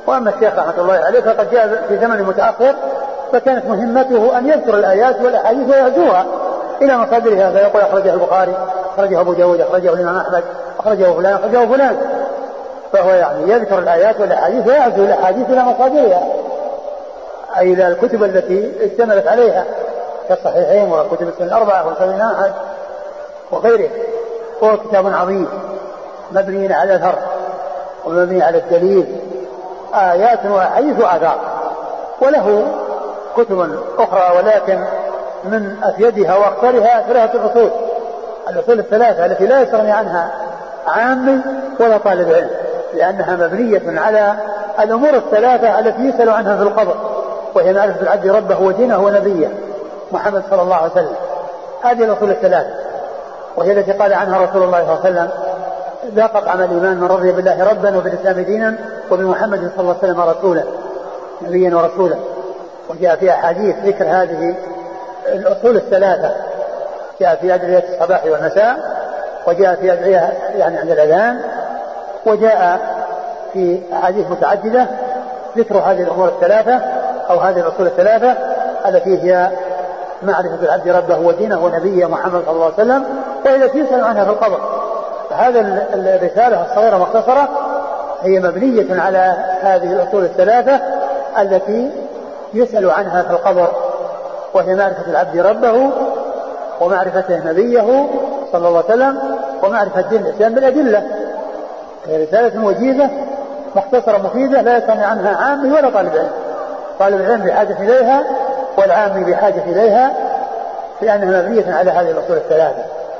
وأما الشيخ رحمة الله عليه فقد جاء في زمن متأخر، فكانت مهمته أن يذكر الآيات والأحاديث ويهزوها إلى مصادرها، فيقول أخرجه البخاري، أخرجه أبو داود، أخرجه الإمام أحمد، أخرجه فلان، أخرجه فلان. فهو يعني يذكر الآيات والأحاديث ويهزو الأحاديث إلى مصادرها، أي إلى الكتب التي اشتملت عليها كالصحيحين وكتب السنة الأربعة والسنن أحد وغيره. هو كتاب عظيم مبني على الفرق ومبني على الدليل، آيات وأحاديث وآثار. وله كتب أخرى ولكن من أفيدها وأخطرها ثلاثة الأصول الثلاثة التي لا يستغني عنها عامي ولا طالب علم، لأنها مبنية على الأمور الثلاثة التي يسأل عنها في القبر، وهي معرفة العبد ربه ودينه ونبيه محمد صلى الله عليه وسلم. هذه الأصول الثلاثة، وهي التي قال عنها رسول الله صلى الله عليه وسلم: لا قطع عمل الإيمان من رضي بالله ربا وبالإسلام دينا وبمحمد صلى الله عليه وسلم رسولا، نبيا ورسولا. وجاء في أحاديث ذكر هذه الأصول الثلاثة، جاء في أدعية الصباح والمساء، وجاء في أدعية يعني عند الأذان، وجاء في أحاديث متعددة ذكر هذه الأمور الثلاثة أو هذه الأصول الثلاثة التي هي معرفة العبد ربه ودينه ونبيه محمد صلى الله عليه وسلم، وهي التي يسأل عنها في القبر. فهذا الرسالة الصغيرة مختصرة هي مبنية على هذه الأصول الثلاثة التي يسأل عنها في القبر، وهي معرفة العبد ربه ومعرفته نبيه صلى الله عليه وسلم ومعرفة دين الإسلام بالأدلة. هي رسالة وجيزة مختصرة مفيدة لا يستغني عنها عامي ولا طالب علم. طالب العلم بحاجة إليها والعامي بحاجة إليها، لأنها مبنية على هذه الأصول الثلاثة.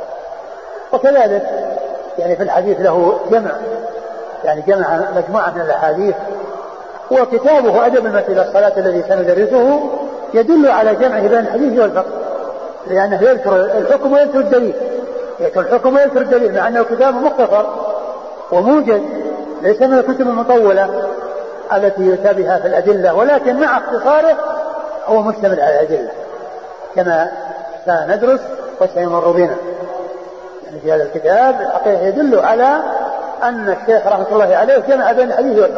وكذلك يعني في الحديث له جمع، يعني جمع مجموعة من الأحاديث. وكتابه أدب المسجد إلى الصلاة الذي سندرسه يدل على جمعه بين الحديث والفقه، لأنه يذكر الحكم ويذكر الدليل، يذكر الحكم ويذكر الدليل، مع أنه كتاب مختصر وموجز ليس من الكتب المطولة التي يتابعها في الأدلة، ولكن مع اختصاره هو مشتمل على الأدلة كما سندرس وسيمر بنا. يعني في هذا الكتاب الحقيقة يدل على أن الشيخ رحمة الله عليه جمع بين الحديث والفقه،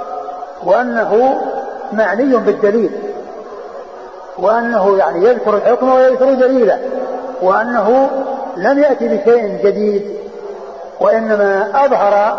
وأنه معني بالدليل، وأنه يعني يذكر الحكم ويذكر دليله، وأنه لم يأتي بشيء جديد، وإنما أظهر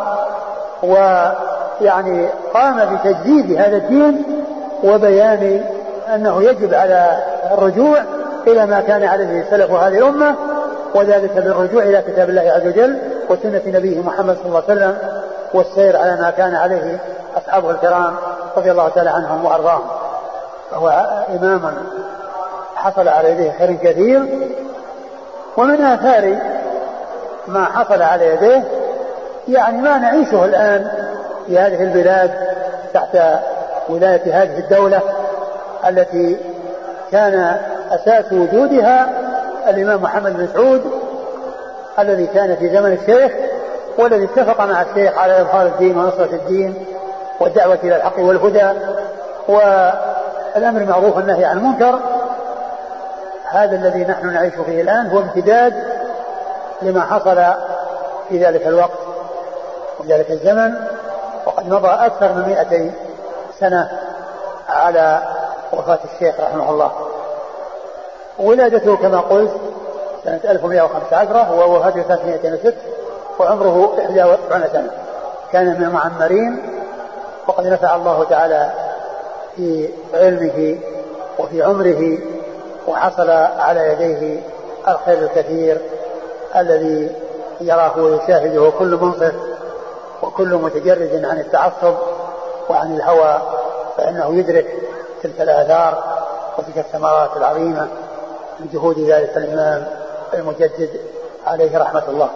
ويعني قام بتجديد هذا الدين وبيان أنه يجب على الرجوع إلى ما كان عليه سلف هذه الأمة، وذلك بالرجوع إلى كتاب الله عز وجل وسنة نبيه محمد صلى الله عليه وسلم، والسير على ما كان عليه أصحابه الكرام رضي الله تعالى عنهم وأرضاهم. فهو إمام حصل على يديه خير كثير، ومن آثار ما حصل على يديه يعني ما نعيشه الآن في هذه البلاد تحت ولاية هذه الدولة التي كان أساس وجودها الإمام محمد بن سعود الذي كان في زمن الشيخ، والذي اتفق مع الشيخ على إظهار الدين ونصرة الدين والدعوة إلى الحق والهدى والأمر معروف والنهي عن المنكر. هذا الذي نحن نعيش فيه الآن هو امتداد لما حصل في ذلك الوقت وذلك الزمن، وقد مضى أكثر من 200 سنة على وفاة الشيخ رحمه الله. ولادته كما قلت سنة 1115 ووفاته سنة 206 وعمره 41 سنة. كان من المعمرين، وقد نفع الله تعالى في علمه وفي عمره، وحصل على يديه الخير الكثير الذي يراه ويشاهده كل منصف وكل متجرد عن التعصب وعن الهوى، فإنه يدرك تلك الآثار وتلك الثمرات العظيمة من جهود ذلك الإمام المجدد عليه رحمة الله.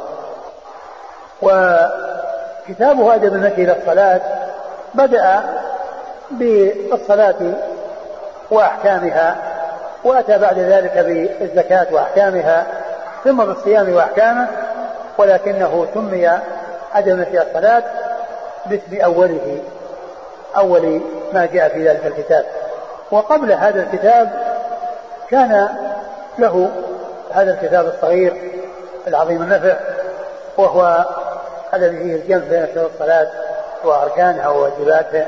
وكتابه أدب المشي إلى الصلاة بدأ بالصلاة وأحكامها، وأتى بعد ذلك بالزكاة وأحكامها، ثم بالصيام وأحكامه، ولكنه سمي أدب المشي إلى الصلاة باسم أول ما جاء في ذلك الكتاب. وقبل هذا الكتاب كان له هذا الكتاب الصغير العظيم النفع، وهو الذي فيه الجمع بين شروط الصلاة وأركانها وواجباتها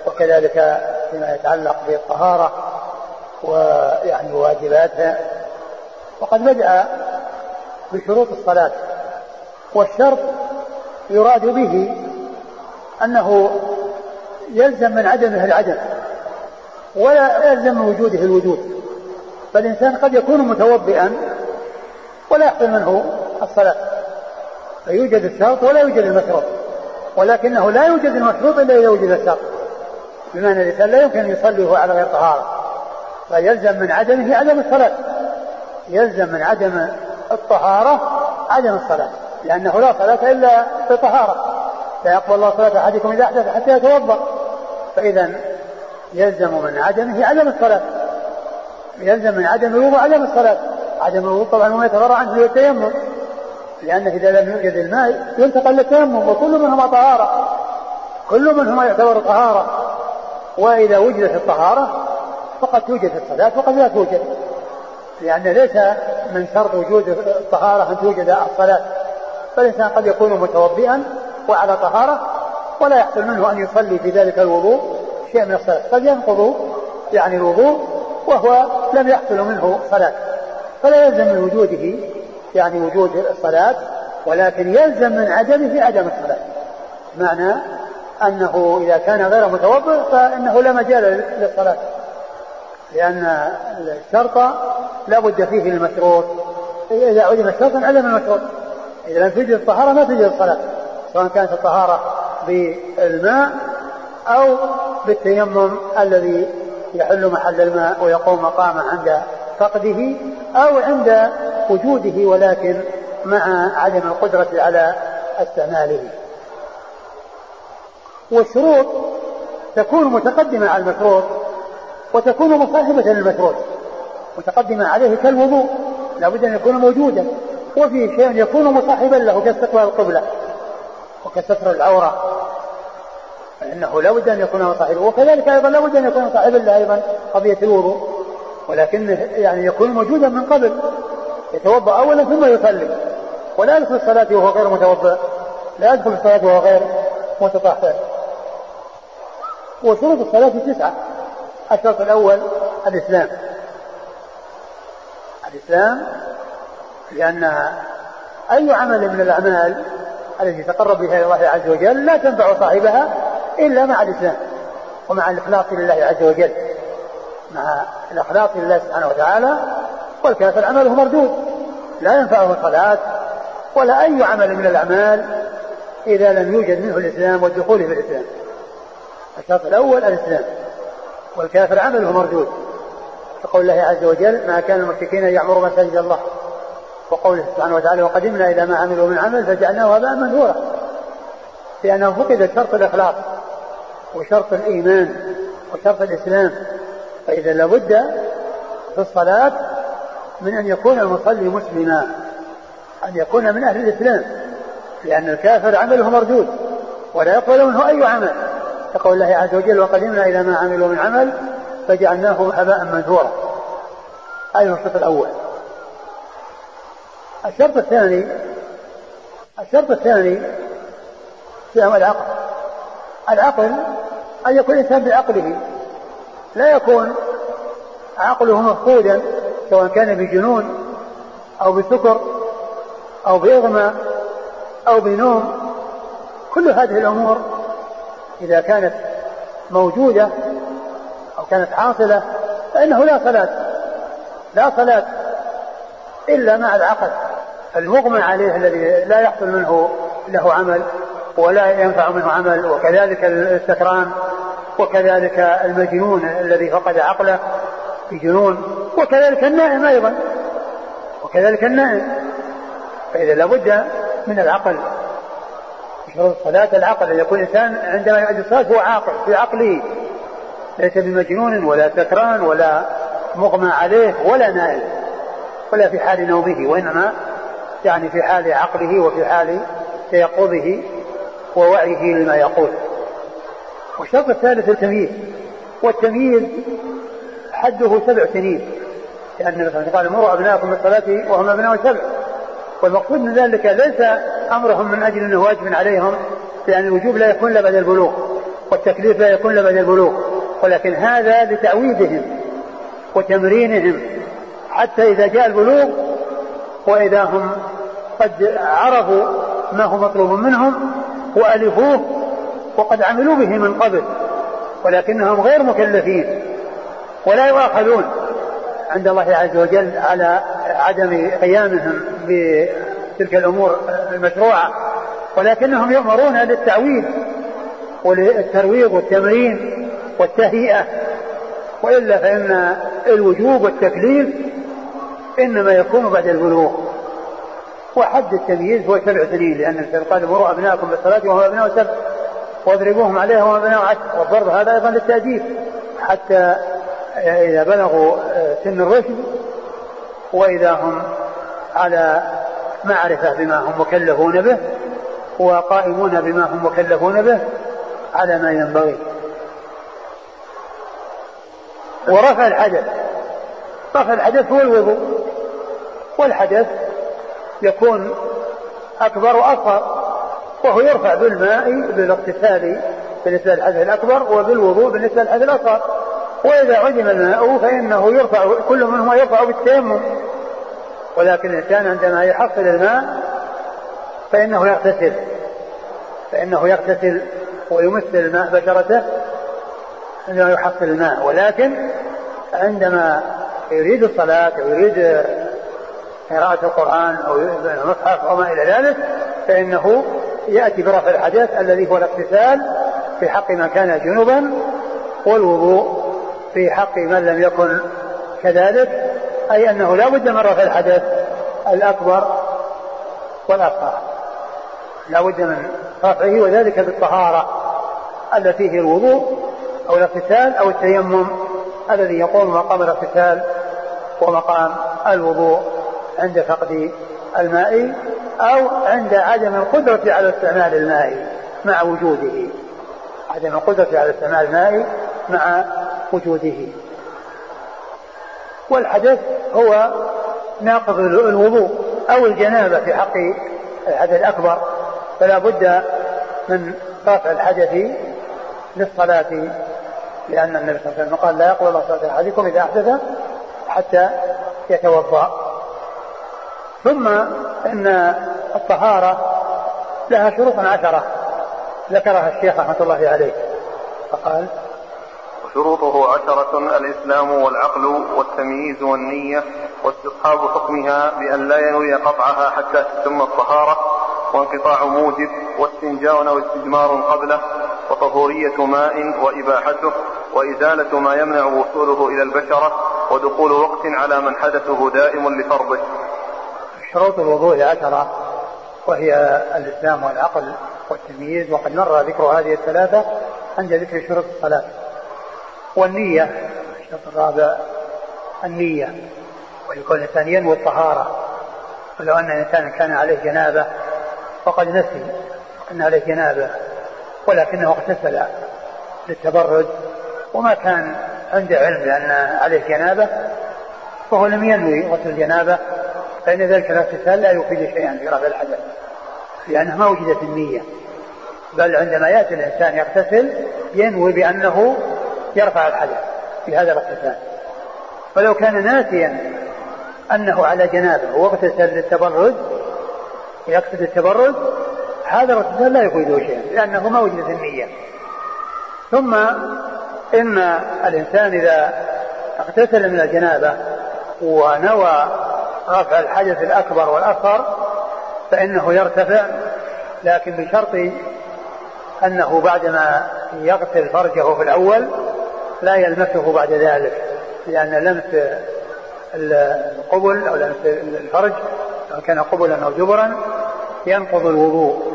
وكذلك فيما يتعلق بالطهارة ويعني واجباتها. وقد بدأ بشروط الصلاة، والشرط يراد به أنه يلزم من عدمه العدم ولا يلزم من وجوده الوجود. فالإنسان قد يكون متوضئا ولا يحصل منه الصلاة، فيوجد الشرط ولا يوجد المشروط، ولكنه لا يوجد المشروط إلا إذا وجد الشرط، بمعنى الإنسان لا يمكن أن يصلي وهو على غير طهارة، فيلزم من عدمه عدم الصلاة، يلزم من عدم الطهارة عدم الصلاة، لأنه لا صلاة إلا بطهارة، لا يقبل الله صلاة أحدكم إذا أحدث حتى يتوضأ. فإذا يلزم من عدمه عدم الصلاة، يلزم من عدم الوضوء عدم الصلاة. عدم الوضوء طبعا ما يتفرع عنه هو التيمم، لأنه إذا لم يوجد الماء ينتقل للتيمم، وكل منهما طهارة، كل منهما يعتبر طهارة. وإذا وجدت الطهارة فقد توجد الصلاة وقد لا توجد، لأن ليس من شرط وجود الطهارة أن توجد الصلاة. فالإنسان قد يكون متوضئا وعلى طهارة ولا يحصل منه أن يصلي في ذلك الوضوء شيء من الصلاة، قد ينقض يعني الوضوء وهو لم يحصل منه صلاة، فلا يلزم من وجوده يعني وجود الصلاة، ولكن يلزم من عدمه عدم الصلاة. معنى أنه إذا كان غير متوضئ فإنه لا مجال للصلاة، لأن الشرط لا بد فيه المشروط، إذا عدم الشرط عدم المشروط. إذا لم توجد الطهارة ما توجد الصلاة، سواء كانت الطهارة بالماء أو بالتيمم الذي يحل محل الماء ويقوم مقامه عند فقده أو عند وجوده ولكن مع عدم القدرة على استعماله. والشروط تكون متقدمة على المشروط وتكون مصاحبة للمشروط، متقدمة عليه كالوضوء لا بد أن يكون موجودا، وفي شيء يكون مصاحبا له كاستقبال القبلة وكستر العورة، فإنه لا بد أن يكون مصاحبا. وكذلك أيضا لا بد أن يكون مصاحبا له أيضا قضية الوضوء، ولكن يعني يكون موجودا من قبل، يتوضأ أولا ثم يصلي، ولا يدخل الصلاة وهو غير متوضئ، لا يدخل الصلاة وهو غير متطهر. وشروط الصلاة 9. الشرط الأول الإسلام، لأن أي عمل من الأعمال التي تقرب بها الله عز وجل لا تنفع صاحبها إلا مع الإسلام ومع الإخلاص لله عز وجل، مع الإخلاص لله سبحانه وتعالى. والكافر عمله مردود، لا ينفعه الصلاة ولا أي عمل من الأعمال إذا لم يوجد منه الإسلام والدخول في الإسلام. الشرط الأول الإسلام، والكافر عمله مردود، كقول الله عز وجل ما كان المشركين يعمروا مساجد الله، وقوله سبحانه وتعالى وقدمنا إلى ما عملوا من عمل فجعلناه هباء منثورا، لأنه فقد شرط الإخلاص وشرط الإيمان وشرط الإسلام. فإذا لابد في الصلاة من أن يكون المصلي مسلما، أن يكون من أهل الإسلام، لأن الكافر عمله مردود ولا يقبل منه أي عمل، كقول الله عز وجل وقدمنا إلى ما عملوا من عمل فجعلناه هباء منثورا. هذا الشرط الأول. الشرط الثاني فهم العقل أن يكون الإنسان بعقله، لا يكون عقله مفقودا سواء كان بجنون أو بسكر أو بإغماء أو بنوم. كل هذه الأمور إذا كانت موجودة أو كانت حاصلة فإنه لا صلاة إلا مع العقل. المغمى عليه الذي لا يحصل منه له عمل ولا ينفع منه عمل، وكذلك السكران، وكذلك المجنون الذي فقد عقله بجنون، وكذلك النائم أيضا، وكذلك النائم. فإذا لابد من العقل. شروط الصلاة العقل، أن يكون الإنسان عندما يؤدي الصلاة هو عاقل في عقله، ليس بمجنون ولا سكران ولا مغمى عليه ولا نائم ولا في حال نومه، وإنما يعني في حال عقله وفي حال تيقظه ووعيه لما يقول. والشرط الثالث التمييز، والتمييز حده 7 سنين، لأن مثلا قال مروا أبناءكم بالصلاة وهم أبناء 7، والمقصود من ذلك ليس أمرهم من أجل أنه واجب عليهم، لأن الوجوب لا يكون إلا بعد البلوغ، والتكليف لا يكون بعد البلوغ، ولكن هذا لتعويدهم وتمرينهم حتى إذا جاء البلوغ وإذا هم قد عرفوا ما هو مطلوب منهم وألفوه وقد عملوا به من قبل، ولكنهم غير مكلفين ولا يؤاخذون عند الله عز وجل على عدم قيامهم بتلك الأمور المشروعة، ولكنهم يؤمرون للتعويد وللترويض والتمرين والتهيئة، وإلا فإن الوجوب والتكليف إنما يكون بعد البلوغ. وحد التمييز هو 7 سنين، لأن قال مروا أبناءكم بالصلاة وهم أبناء 7 واضربوهم عليها وهم أبناء 10، والضرب هذا أيضا للتأديب حتى إذا بلغوا سن الرشد وإذا هم على معرفة بما هم مكلفون به وقائمون بما هم مكلفون به على ما ينبغي. ورفع الحدث، رفع الحدث هو الوضوء، والحدث يكون أكبر وأصغر، وهو يرفع بالماء بالاغتسال بالنسبة للحدث الأكبر وبالوضوء بالنسبة للحدث الأصغر. وإذا عدم الماء فإنه يرفع، كل منهما يرفع بالتيمم، ولكن الإنسان عندما يحصل الماء فإنه يغتسل ويمثل الماء بشرته عندما يحصل الماء، ولكن عندما يريد الصلاة أو يريد قراءة القرآن أو المصحف أو ما إلى ذلك فإنه يأتي برفع الحدث الذي هو الاغتسال في حق من كان جنبا، والوضوء في حق من لم يكن كذلك، أي أنه لا بد من رفع الحدث الأكبر والأصغر، لا بد من رفعه، وذلك بالطهارة التي هي الوضوء أو الاغتسال أو التيمم الذي يقوم مقام الاغتسال ومقام الوضوء عند فقد الماء أو عند عدم القدرة على استعمال الماء مع وجوده، عدم القدرة على استعمال الماء مع وجوده. والحدث هو ناقض الوضوء أو الجنابة في حق الحدث الأكبر، فلا بد من رفع الحدث للصلاة، لأن النبي صلى الله عليه وسلم قال لا يقبل الله صلاة أحدكم إذا أحدث حتى يتوضأ. ثم إن الطهارة لها شروط 10 ذكرها الشيخ رحمة الله عليه فقال: وشروطه 10: الإسلام والعقل والتمييز والنية واستصحاب حكمها بأن لا ينوي قطعها حتى تتم الطهارة، وانقطاع موجب، واستنجاء أو استجمار قبله، وطهورية ماء وإباحته، وإزالة ما يمنع وصوله إلى البشرة، ودخول وقت على من حدثه دائم لفرضه. شروط الوضوء 10 وهي الإسلام والعقل والتمييز، وقد مر ذكر هذه الثلاثة عند ذكر شروط الصلاة. والنية الشرط الرابع النية، ويكون الإنسان ينوي الطهارة، ولو أن الإنسان كان عليه جنابة وقد نسي أن عليه جنابة ولكنه اغتسل للتبرد وما كان عنده علم بأن عليه جنابة فهو لم ينوي غسل الجنابة، فإن ذلك الاغتسال لا يفيد شيئا في رفع الحدث لأنه ما وجدت النية، بل عندما يأتي الإنسان يغتسل ينوي بأنه يرفع الحدث في هذا الاغتسال. فلو كان ناسيا أنه على جنابه واغتسل للتبرد يقصد التبرد، هذا الاغتسال لا يفيده شيئا لأنه ما وجدت النية. ثم إن الإنسان إذا اغتسل من الجنابة ونوى رفع الحدث الأكبر والأصغر فإنه يرتفع، لكن بشرط أنه بعدما يغسل فرجه في الأول لا يلمسه بعد ذلك، لأن لمس القبل أو لمس الفرج سواء كان قبلا أو جبرا ينقض الوضوء.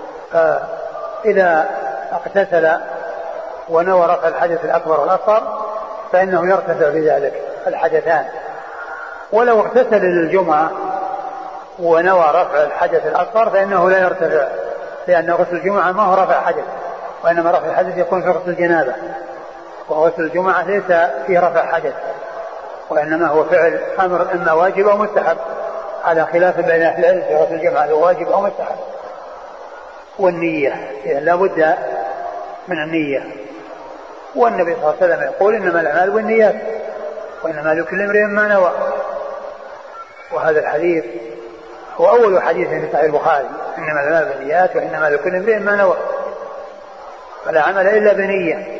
فإذا اغتسل ونوى رفع الحدث الأكبر والأصغر فإنه يرتفع بذلك الحدثان. ولو اغتسل للجمعة ونوى رفع الحدث الأصغر فإنه لا يرتفع، لأن غسل الجمعة ما هو رفع حدث، وإنما رفع الحدث يكون في غسل الجنابة، وغسل الجمعة ليس فيه رفع حدث، وإنما هو فعل أمر إما واجب أو مستحب، على خلاف بين أهل العلم في غسل الجمعة هو واجب أو مستحب. والنية لا بد من النية. والنبي صلى الله عليه وسلم يقول إنما الأعمال بالنيات وإنما لكل امرئ ما نوى. وهذا الحديث هو أول حديث في صحيح البخاري، إنما الأعمال بالنيات وإنما لكل امرئ ما نوى، فلا عمل إلا بنية.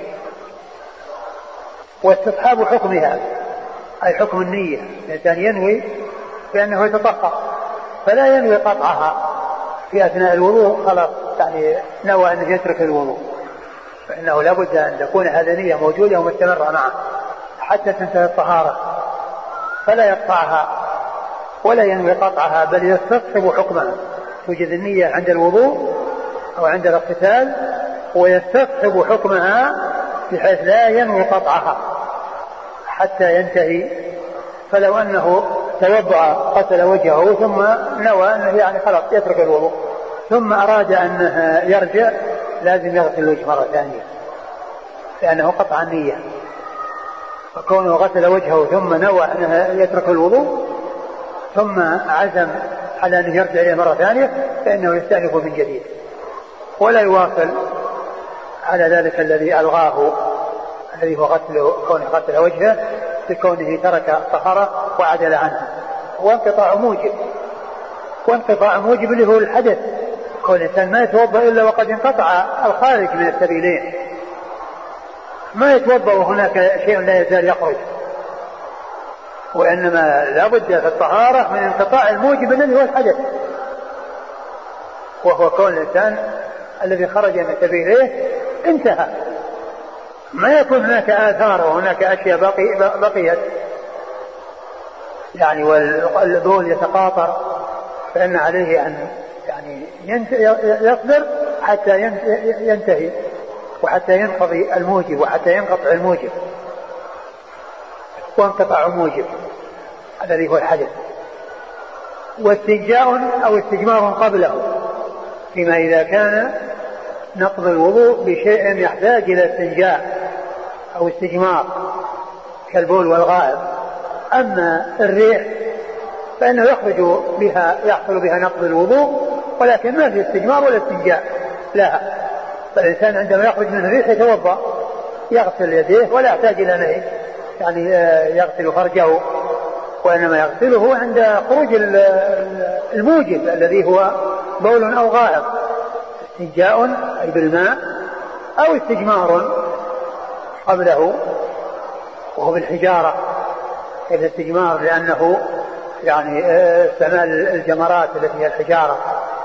واستصحاب حكمها أي حكم النية، الإنسان ينوي بأنه يتطهر فلا ينوي قطعها في أثناء الوضوء خلاص يعني نوى أنه يترك الوضوء، فإنه لابد أن تكون هذه نية موجودة ومستمرة معه حتى تنتهي الطهارة، فلا يقطعها ولا ينوي قطعها بل يستصحب حكمها. توجد النية عند الوضوء أو عند الاغتسال ويستصحب حكمها بحيث لا ينوي قطعها حتى ينتهي. فلو أنه توضأ غسل وجهه ثم نوى أنه يعني خلاص يترك الوضوء ثم أراد أنه يرجع لازم يغسل الوجه مرة ثانية لأنه قطع النية. فكونه غسل وجهه ثم نوى أنه يترك الوضوء ثم عزم على أنه يرجع إليه مرة ثانية فإنه يستأنف من جديد ولا يواصل على ذلك الذي ألغاه الذي هو كونه غسل وجهه بكونه ترك الطهارة وعدل عنها. وانقطاع موجب اللي هو الحدث، كل إنسان ما يتوضأ إلا وقد انقطع الخارج من السبيلين، ما يتوضأ وهناك شيء لا يزال يخرج، وإنما لابد في الطهارة من انقطاع الموجب الذي هو الحدث، وهو كون الإنسان الذي خرج من سبيله انتهى، ما يكون هناك آثار وهناك أشياء بقيت يعني والبول يتقاطر، فإن عليه أن يعني يصبر حتى ينتهي وحتى ينقضي الموجب وحتى ينقطع الموجب. وانقطاع موجب الذي هو الحدث. واستنجاء أو استجمار قبله فيما إذا كان نقض الوضوء بشيء يحتاج إلى استنجاء أو استجمار كالبول والغائط. أما الريح فإنه يحصل بها نقض الوضوء ولكن ما في استجمار ولا استنجاء لها. فالإنسان عندما يخرج من الريح يتوضأ يغسل يديه ولا يحتاج إلى يعني يغسل فرجه، وإنما يغسله عند خروج الموجب الذي هو بول أو غائط، استنجاء أي بالماء أو استجمار قبله وهو بالحجارة. الاستجمار لأنه يعني استعمال الجمرات التي هي الحجارة،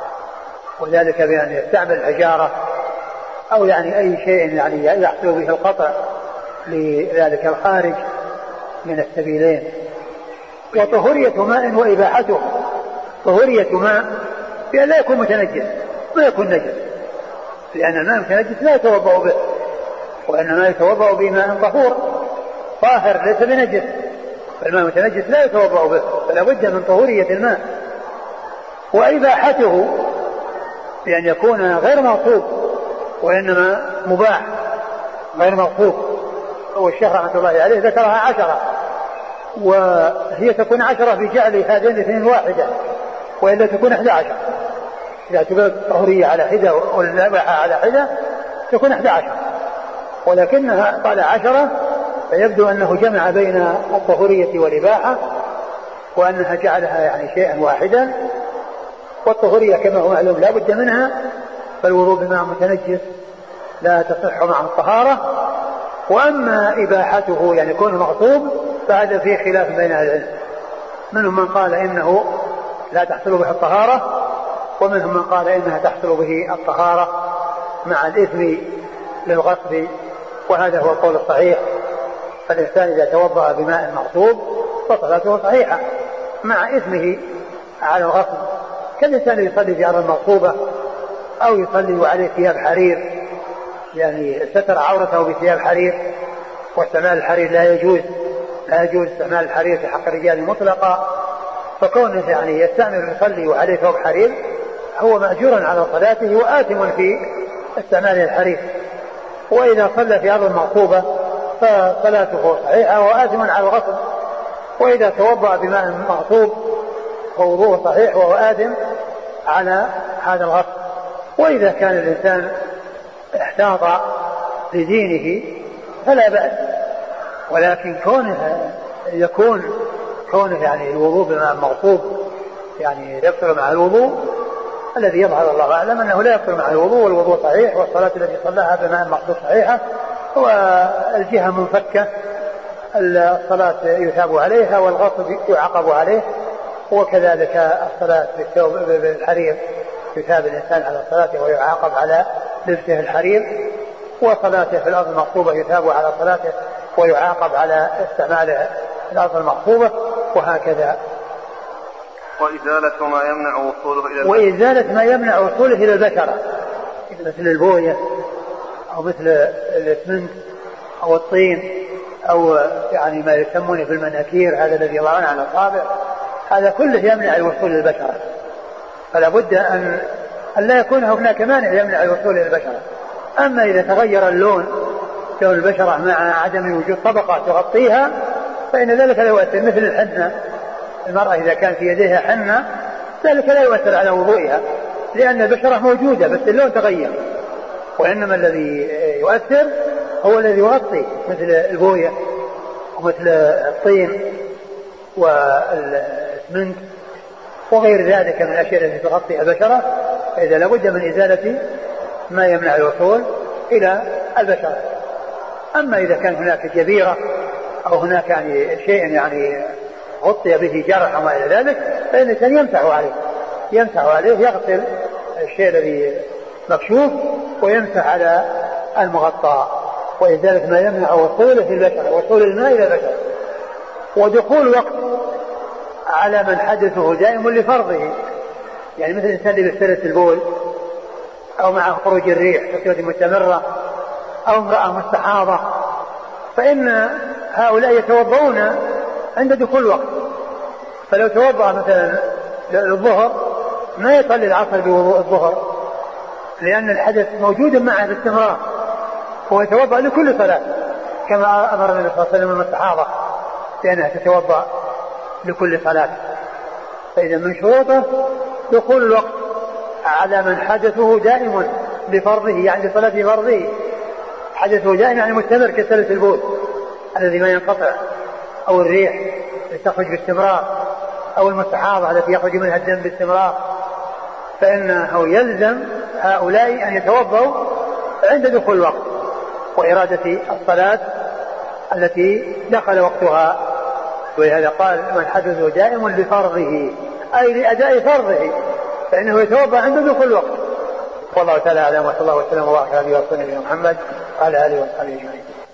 وذلك بأن يستعمل الحجارة أو يعني أي شيء يعني يحصل به القطع لذلك الخارج من السبيلين. وطهورية ماء وإباحته، طهورية ماء بأن لا يكون متنجس ما يكون نجس، لأن الماء المتنجس لا يتوضأ به، وإنما يتوضأ بماء طهور طاهر ليس بنجس، فالماء المتنجس لا يتوضأ به، فلا بد من طهورية الماء. وإباحته بأن يكون غير مغصوب وإنما مباح غير مغصوب. والشيخ رحمة الله عليه ذكرها 10، وهي تكون 10 بجعل هذين الاثنين واحدة، وإلا تكون 11 إذا تبقى طهورية على حدة والإباحة على حدة تكون 11، ولكنها قال 10 فيبدو أنه جمع بين الطهورية والإباحة وأنها جعلها يعني شيئا واحدا. والطهورية كما هو معلوم لا بد منها، فالوضوء بماء متنجس لا تصح مع الطهارة. وأما إباحته يعني كونه مغصوب فهذا فيه خلاف بين أهل العلم، منهم من قال إنه لا تحصل به الطهارة، ومنهم من قال إنها تحصل به الطهارة مع الإثم للغصب، وهذا هو القول الصحيح. فالإنسان إذا توضأ بماء مغصوب فصلاته صحيحة مع إثمه على الغصب، كالإنسان يصلي في أرض مغصوبة أو يصلي وعليه ثياب حرير يعني ستر عورته بثياب حرير، واستعمال الحرير لا يجوز استعمال الحرير في حق الرجال مطلقا، فكونه يعني يستعمل يصلي وعليه ثوب حرير هو مأجور على صلاته وآثم في استعمال الحرير. وإذا صلى في أرض مغصوبة فصلاته صحيحة وآثم على الغصب، وإذا توضأ بماء مغصوب فوضوءه صحيح وهو آثم على هذا الغصب. وإذا كان الإنسان احتاط لدينه فلا بأس، ولكن كونه يعني الوضوء بماء مغصوب يعني يبطل مع الوضوء، الذي يظهر الله أعلم أنه لا يبطل مع الوضوء، والوضوء صحيح، والصلاة التي صلاها بماء مغصوب صحيحة، والجهة منفكة، الصلاة يثاب عليها والغصب يعاقب عليه، وكذلك الصلاة بالثوب بالحرير يثاب الإنسان على صلاته ويعاقب على لبسه الحرير، وصلاته في الأرض المغصوبة يثاب على صلاته ويعاقب على استعمال الأرض المغصوبة، وهكذا. وإزالة ما يمنع وصوله إلى البشرة، وإزالة ما يمنع وصوله إلى البشرة مثل البوية أو مثل الإسمنت أو الطين أو يعني ما يسمونه في المناكير، هذا الذي يضعون على الأصابع، هذا كله يمنع الوصول إلى البشرة، فلا بد أن لا يكون هناك مانع يمنع الوصول إلى البشرة. أما إذا تغير اللون البشرة مع عدم وجود طبقة تغطيها فإن ذلك لا يؤثر، مثل الحنة، المرأة إذا كان في يديها حنة ذلك لا يؤثر على وضوئها لأن البشرة موجودة بس اللون تغير، وإنما الذي يؤثر هو الذي يغطي مثل البوية ومثل الطين والإسمنت وغير ذلك من الأشياء التي تغطي البشرة، فإذا لابد من إزالة ما يمنع الوصول إلى البشرة. أما إذا كان هناك جبيرة أو هناك يعني شيء يعني غطي به جرح وما إلى ذلك فإن الإنسان يمسح عليه يغسل الشيء الذي مكشوف ويمسح على المغطى، وإزالة ما يمنع وصوله في البشرة، وصول الماء إلى البشرة. ودخول وقت على من حدثه دائم لفرضه، يعني مثل الإنسان اللي بيستلس البول أو مع خروج الريح بصفة مستمرة أو امرأة مستحاضة، فإن هؤلاء يتوضؤون عند دخول الوقت، فلو توضأ مثلا للظهر ما يصلي العصر بوضوء الظهر لأن الحدث موجود معه باستمرار، هو يتوضأ لكل صلاة كما أمر النبي صلى الله عليه وسلم المستحاضة لأنها تتوضأ لكل صلاة. فإذا من شروطه دخول الوقت على من حدثه دائم لفرضه، يعني لصلاة فرضه، حدثه دائم يعني مستمر كسلة البول الذي ما ينقطع، أو الريح التي تخرج باستمرار، أو المستحاضة التي يخرج منها الدم باستمرار، فإنه يلزم هؤلاء أن يتوضأوا عند دخول الوقت وإرادة الصلاة التي دخل وقتها. ولهذا قال من حدثه دائم لفرضه أي لأداء فرضه فإنه يتوضأ عند دخول الوقت. والله تعالى أعلم، وصلى الله وسلم وبارك على نبينا محمد وعلى آله وصحبه أجمعين.